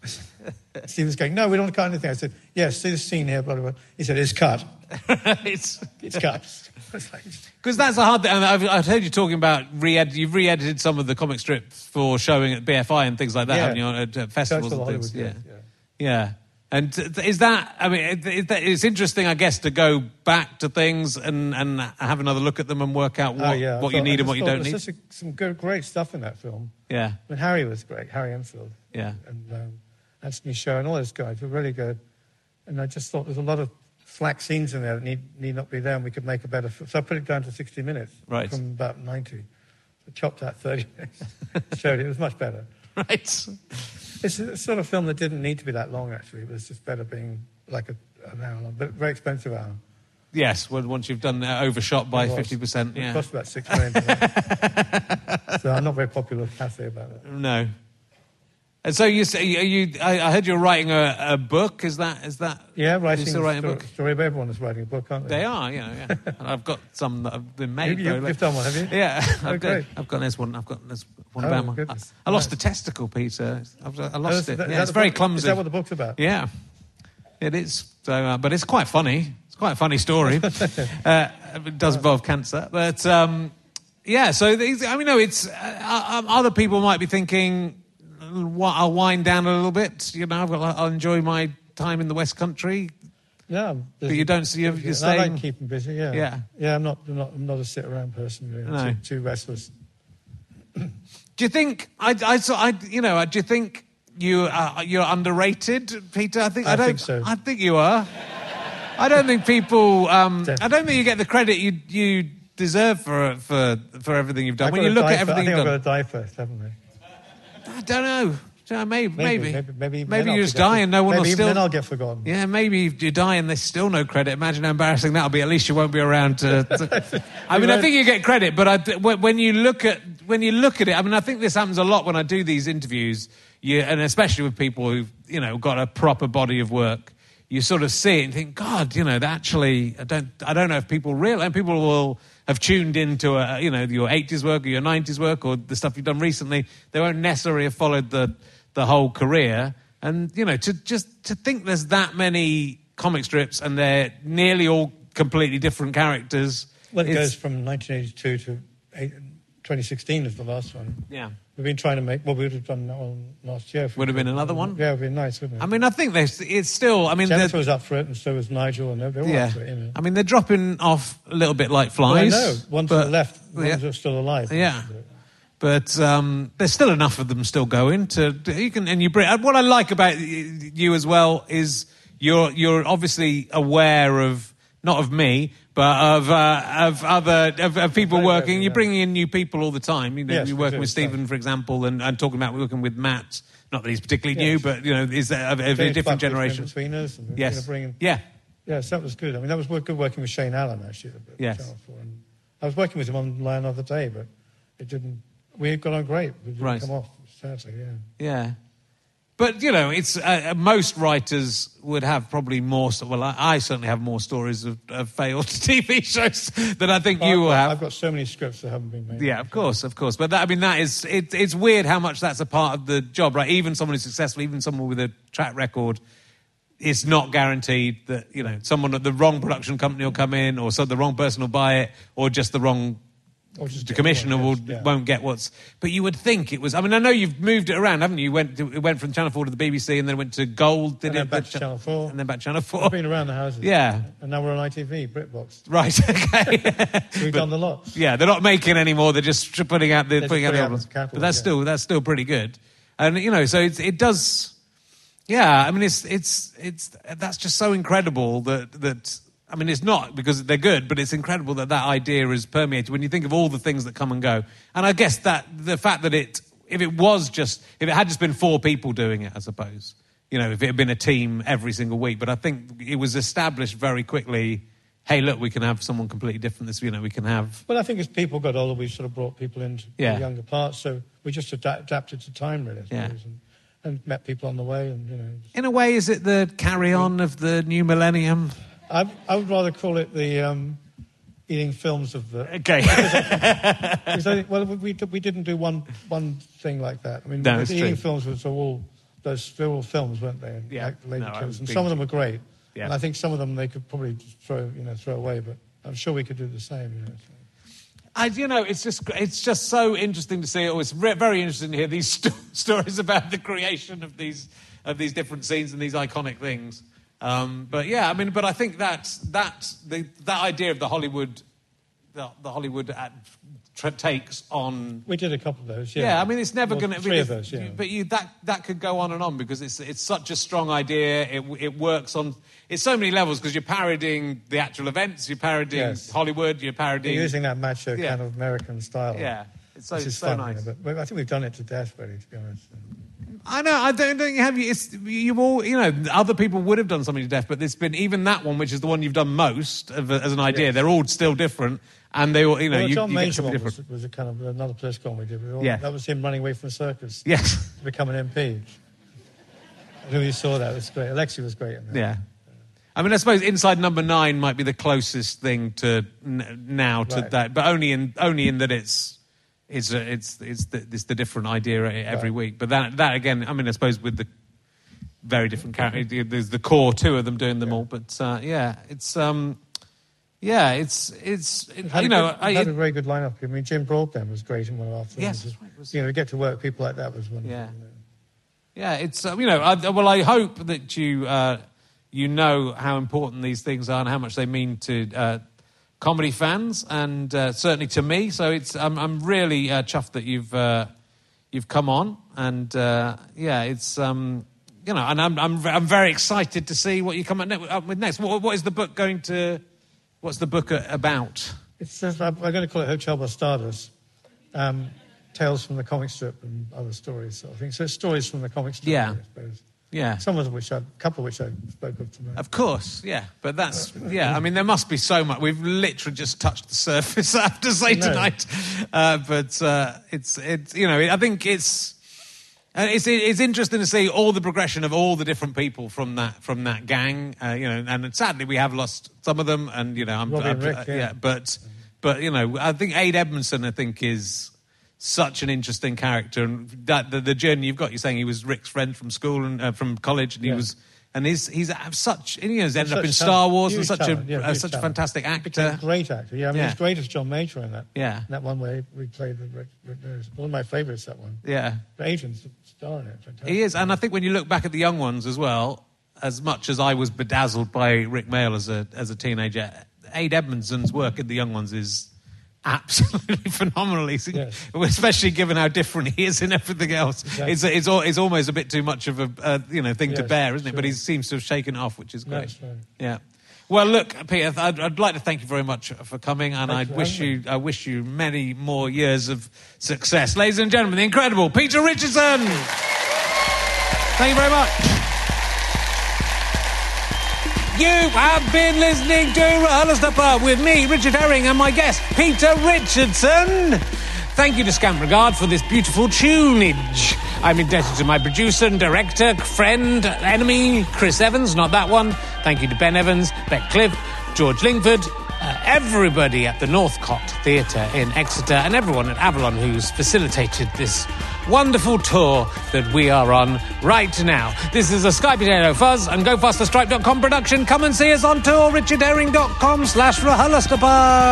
[SPEAKER 4] Steve was going, no, we don't want to cut anything. I said, yes, see this scene here, blah, blah, blah. He said, it's cut.
[SPEAKER 1] It's
[SPEAKER 4] cut.
[SPEAKER 1] Because that's a hard thing. And I've heard you talking about you've re-edited some of the comic strips for showing at BFI and things like that, haven't you, at festivals and things? Yeah. And is that, it's interesting, I guess, to go back to things and have another look at them and work out what you need and what you don't need.
[SPEAKER 4] There's some great stuff in that film.
[SPEAKER 1] Yeah.
[SPEAKER 4] And Harry was great, Harry Enfield.
[SPEAKER 1] Yeah.
[SPEAKER 4] And Anthony Sher and all those guys were really good. And I just thought there's a lot of slack scenes in there that need not be there, and we could make a better film. So I put it down to 60 minutes from about 90. So chopped out 30 minutes. Showed it was much better.
[SPEAKER 1] Right.
[SPEAKER 4] It's a sort of film that didn't need to be that long, actually. It was just better being like an hour long, but very expensive hour.
[SPEAKER 1] Yes, once you've done overshot by 50%.
[SPEAKER 4] It cost about $6 million. So I'm not very popular with Cathay about it.
[SPEAKER 1] No. And so you say I heard you're writing a book. Is that?
[SPEAKER 4] Yeah, writing.
[SPEAKER 1] You're still writing a book.
[SPEAKER 4] Story of everyone is writing a book, aren't they?
[SPEAKER 1] They are, yeah. And I've got some that have been made.
[SPEAKER 4] You've done one, have you?
[SPEAKER 1] Yeah,
[SPEAKER 4] great.
[SPEAKER 1] I've got this one. I've got this one about one.
[SPEAKER 4] Goodness.
[SPEAKER 1] I lost a testicle, Peter. I lost it.
[SPEAKER 4] It's
[SPEAKER 1] very clumsy.
[SPEAKER 4] Is that what the book's about?
[SPEAKER 1] Yeah, it is. So, but it's quite funny. It's quite a funny story. It does involve cancer, but yeah. So it's other people might be thinking, I'll wind down a little bit. I'll enjoy my time in the West Country.
[SPEAKER 4] Yeah,
[SPEAKER 1] but you don't see you're staying.
[SPEAKER 4] I like keeping busy. Yeah. I'm not a sit around person. Really.
[SPEAKER 1] No.
[SPEAKER 4] Too restless.
[SPEAKER 1] Do you think do you think you're underrated, Peter? I
[SPEAKER 4] think so.
[SPEAKER 1] I think you are. I don't think people. I don't think you get the credit you deserve for everything you've done. When you look at everything you've done,
[SPEAKER 4] I've got to die first, haven't I?
[SPEAKER 1] I don't know. Maybe
[SPEAKER 4] Maybe
[SPEAKER 1] you just die and no one will still...
[SPEAKER 4] Maybe then I'll get forgotten.
[SPEAKER 1] Yeah, maybe if you die and there's still no credit. Imagine how embarrassing that'll be. At least you won't be around to... I mean, I think you get credit, but when you look at it, I mean, I think this happens a lot when I do these interviews, and especially with people who've, got a proper body of work, you sort of see it and think, God, that actually, I don't know if people realize, and people will have tuned into, your 80s work or your 90s work or the stuff you've done recently. They won't necessarily have followed the whole career. And, to think there's that many comic strips and they're nearly all completely different characters.
[SPEAKER 4] Well, it goes from 1982 to 2016 is the last one.
[SPEAKER 1] Yeah.
[SPEAKER 4] We've been trying to make... Well, we would have done that one last year.
[SPEAKER 1] Would have been another one?
[SPEAKER 4] Yeah, it would have been nice, wouldn't it?
[SPEAKER 1] I mean, I think it's still... I mean,
[SPEAKER 4] Jennifer was up for it, and so was Nigel, and they're all up for it,
[SPEAKER 1] I mean, they're dropping off a little bit like flies.
[SPEAKER 4] Well, I know. One to the left, ones are still alive.
[SPEAKER 1] Yeah. But there's still enough of them still going what I like about you as well is you're obviously aware of, not of me, but of people working. You're bringing in new people all the time. You're working with Stephen, for example, and talking about working with Matt. Not that he's particularly new, but is of a different generation.
[SPEAKER 4] Between us, and
[SPEAKER 1] yes,
[SPEAKER 4] yes, that was good. I mean, that was good working with Shane Allen actually.
[SPEAKER 1] Yes,
[SPEAKER 4] and I was working with him on Lion of the Day, but it didn't. We got on great. It didn't come off, sadly.
[SPEAKER 1] Yeah. But, it's most writers would have probably more... Well, I certainly have more stories of failed TV shows than I think you will have.
[SPEAKER 4] I've got so many scripts that haven't been made.
[SPEAKER 1] Yeah, of course. But that is... It's weird how much that's a part of the job, right? Even someone who's successful, even someone with a track record, it's not guaranteed that, someone at the wrong production company will come in, or so the wrong person will buy it, or just the wrong... The commissioner won't get what's... But you would think it was... I mean, I know you've moved it around, haven't you? It went from Channel 4 to the BBC and then went to Gold,
[SPEAKER 4] and then back to Channel 4.
[SPEAKER 1] And then back to Channel 4.
[SPEAKER 4] I've been around the houses.
[SPEAKER 1] Yeah.
[SPEAKER 4] And now we're on ITV, BritBox.
[SPEAKER 1] Right, okay.
[SPEAKER 4] So we've done the lot.
[SPEAKER 1] Yeah, they're not making any more, they're just putting out the albums.
[SPEAKER 4] Catalog,
[SPEAKER 1] but that's still pretty good. And, so it does... Yeah, I mean, it's that's just so incredible that I mean, it's not because they're good, but it's incredible that idea is permeated when you think of all the things that come and go. And I guess that the fact that if it had just been 4 people doing it, I suppose, if it had been a team every single week. But I think it was established very quickly, hey, look, we can have someone completely different. We can have...
[SPEAKER 4] Well, I think as people got older, we sort of brought people into the younger parts. So we just adapted to time, really, I suppose. And met people on the way. And
[SPEAKER 1] in a way, is it the carry-on of the new millennium?
[SPEAKER 4] I would rather call it the eating films of the...
[SPEAKER 1] Okay.
[SPEAKER 4] Because I think, well, we didn't do one thing like that. I mean, the eating films they're all films, weren't they?
[SPEAKER 1] Yeah.
[SPEAKER 4] Like Lady Killers. And some of them were great.
[SPEAKER 1] Yeah.
[SPEAKER 4] And I think some of them they could probably just throw away, but I'm sure we could do the same,
[SPEAKER 1] It's just so interesting to see. It was very interesting to hear these stories about the creation of these different scenes and these iconic things. But I think that idea of the Hollywood takes on.
[SPEAKER 4] We did a couple of those.
[SPEAKER 1] Yeah, I mean, it's never going to.
[SPEAKER 4] 3 of those. Yeah.
[SPEAKER 1] But that could go on and on because it's such a strong idea. It works on. It's so many levels because you're parodying the actual events. You're parodying Hollywood. You're parodying.
[SPEAKER 4] You're using that macho kind of American style.
[SPEAKER 1] Yeah, it's so
[SPEAKER 4] fun,
[SPEAKER 1] nice.
[SPEAKER 4] But I think we've done it to death, really, to be honest.
[SPEAKER 1] I know. I don't think you have. You've all. Other people would have done something to death, but there's been even that one, which is the one you've done most as an idea. Yes. They're all still different, and they all.
[SPEAKER 4] The John Major one was a kind of another political one we did. That was him running away from the circus.
[SPEAKER 1] Yes,
[SPEAKER 4] to become an MP. I know you saw that. It was great. Alexi was great in that.
[SPEAKER 1] Yeah. I mean, I suppose Inside Number 9 might be the closest thing to now to that, but only in that it's the different idea every week. But that again, I mean, I suppose with the very different character, there's the core 2 of them doing them all. But it's
[SPEAKER 4] had a very good lineup. I mean, Jim Broadbent was great in one of our films.
[SPEAKER 1] Yes,
[SPEAKER 4] to get to work with people like that was wonderful.
[SPEAKER 1] Yeah, yeah. It's I hope that you know how important these things are and how much they mean to comedy fans and certainly to me. So I'm really chuffed that you've come on and it's and I'm very excited to see what you come up with next. What is the book going to? What's the book about?
[SPEAKER 4] I'm going to call it Hotel Bastardos. tales from the comic strip and other stories sort of thing. So it's stories from the comic strip,
[SPEAKER 1] Yeah.
[SPEAKER 4] I suppose.
[SPEAKER 1] Yeah.
[SPEAKER 4] Some of which a couple of which I spoke of tonight.
[SPEAKER 1] Of course, yeah. But that's, I mean, there must be so much. We've literally just touched the surface, I have to say, tonight. But it's I think it's interesting to see all the progression of all the different people from that gang, and sadly we have lost some of them, and, but I think Ade Edmondson, is such an interesting character, and that the journey you've got. You're saying he was Rick's friend from school and from college, and he's ended up in Star Wars and such a fantastic actor.
[SPEAKER 4] Became a great actor. Yeah, I mean, he's great as John Major in that.
[SPEAKER 1] Yeah,
[SPEAKER 4] in that one where we played the Rick Nose. One of my favourites, that one.
[SPEAKER 1] Yeah,
[SPEAKER 4] Adrian's star in it. Fantastic.
[SPEAKER 1] He is, and I think when you look back at the young ones as well, as much as I was bedazzled by Rick Mayall as a teenager, Ade Edmondson's work in the young ones is absolutely phenomenal, especially given how different he is in everything else. Exactly. It's almost a bit too much of a thing to bear, isn't it? But he seems to have shaken it off, which is great.
[SPEAKER 4] That's right.
[SPEAKER 1] Yeah. Well, look, Peter, I'd like to thank you very much for coming, and I wish you many more years of success. Ladies and gentlemen, the incredible Peter Richardson. Thank you very much. You have been listening to RHLSTP with me, Richard Herring, and my guest, Peter Richardson. Thank you to Scant Regard for this beautiful tunage. I'm indebted to my producer and director, friend, enemy, Chris Evans, not that one. Thank you to Ben Evans, Beck Cliff, George Lingford, everybody at the Northcott Theatre in Exeter, and everyone at Avalon who's facilitated this wonderful tour that we are on right now. This is a Sky Potato Fuzz and GoFasterStripe.com production. Come and see us on tour, richardherring.com/RHLSTP.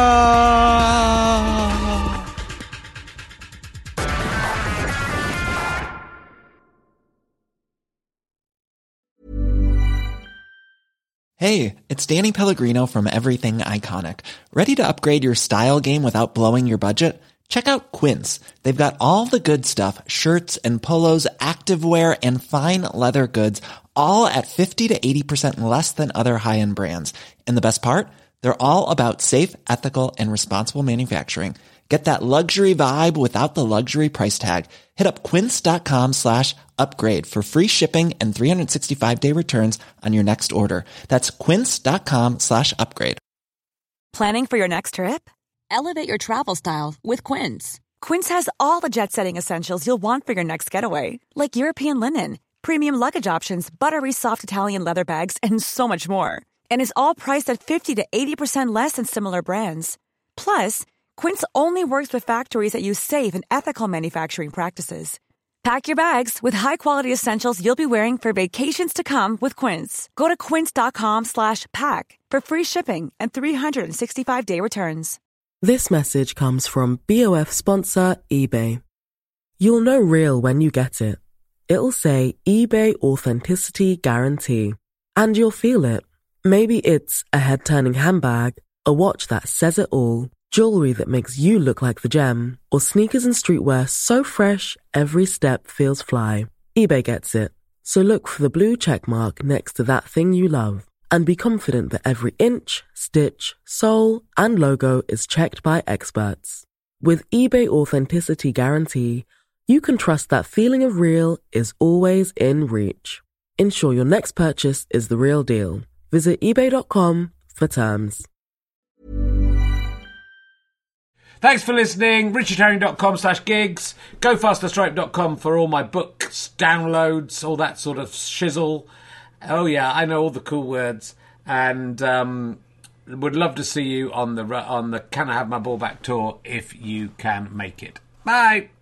[SPEAKER 8] Hey, it's Danny Pellegrino from Everything Iconic. Ready to upgrade your style game without blowing your budget? Check out Quince. They've got all the good stuff, shirts and polos, activewear, and fine leather goods, all at 50 to 80% less than other high-end brands. And the best part? They're all about safe, ethical, and responsible manufacturing. Get that luxury vibe without the luxury price tag. Hit up quince.com/upgrade for free shipping and 365-day returns on your next order. That's quince.com/upgrade.
[SPEAKER 9] Planning for your next trip? Elevate your travel style with Quince. Quince has all the jet-setting essentials you'll want for your next getaway, like European linen, premium luggage options, buttery soft Italian leather bags, and so much more. And is all priced at 50 to 80% less than similar brands. Plus, Quince only works with factories that use safe and ethical manufacturing practices. Pack your bags with high-quality essentials you'll be wearing for vacations to come with Quince. Go to quince.com/pack for free shipping and 365-day returns.
[SPEAKER 10] This message comes from BOF sponsor eBay. You'll know real when you get it. It'll say eBay Authenticity Guarantee. And you'll feel it. Maybe it's a head-turning handbag, a watch that says it all, jewelry that makes you look like the gem, or sneakers and streetwear so fresh every step feels fly. eBay gets it. So look for the blue check mark next to that thing you love. And be confident that every inch, stitch, sole, and logo is checked by experts. With eBay Authenticity Guarantee, you can trust that feeling of real is always in reach. Ensure your next purchase is the real deal. Visit ebay.com for terms.
[SPEAKER 1] Thanks for listening. richardherring.com/gigs. GoFasterStripe.com for all my books, downloads, all that sort of shizzle. Oh yeah, I know all the cool words, and would love to see you on the Can I Have My Ball Back tour if you can make it. Bye.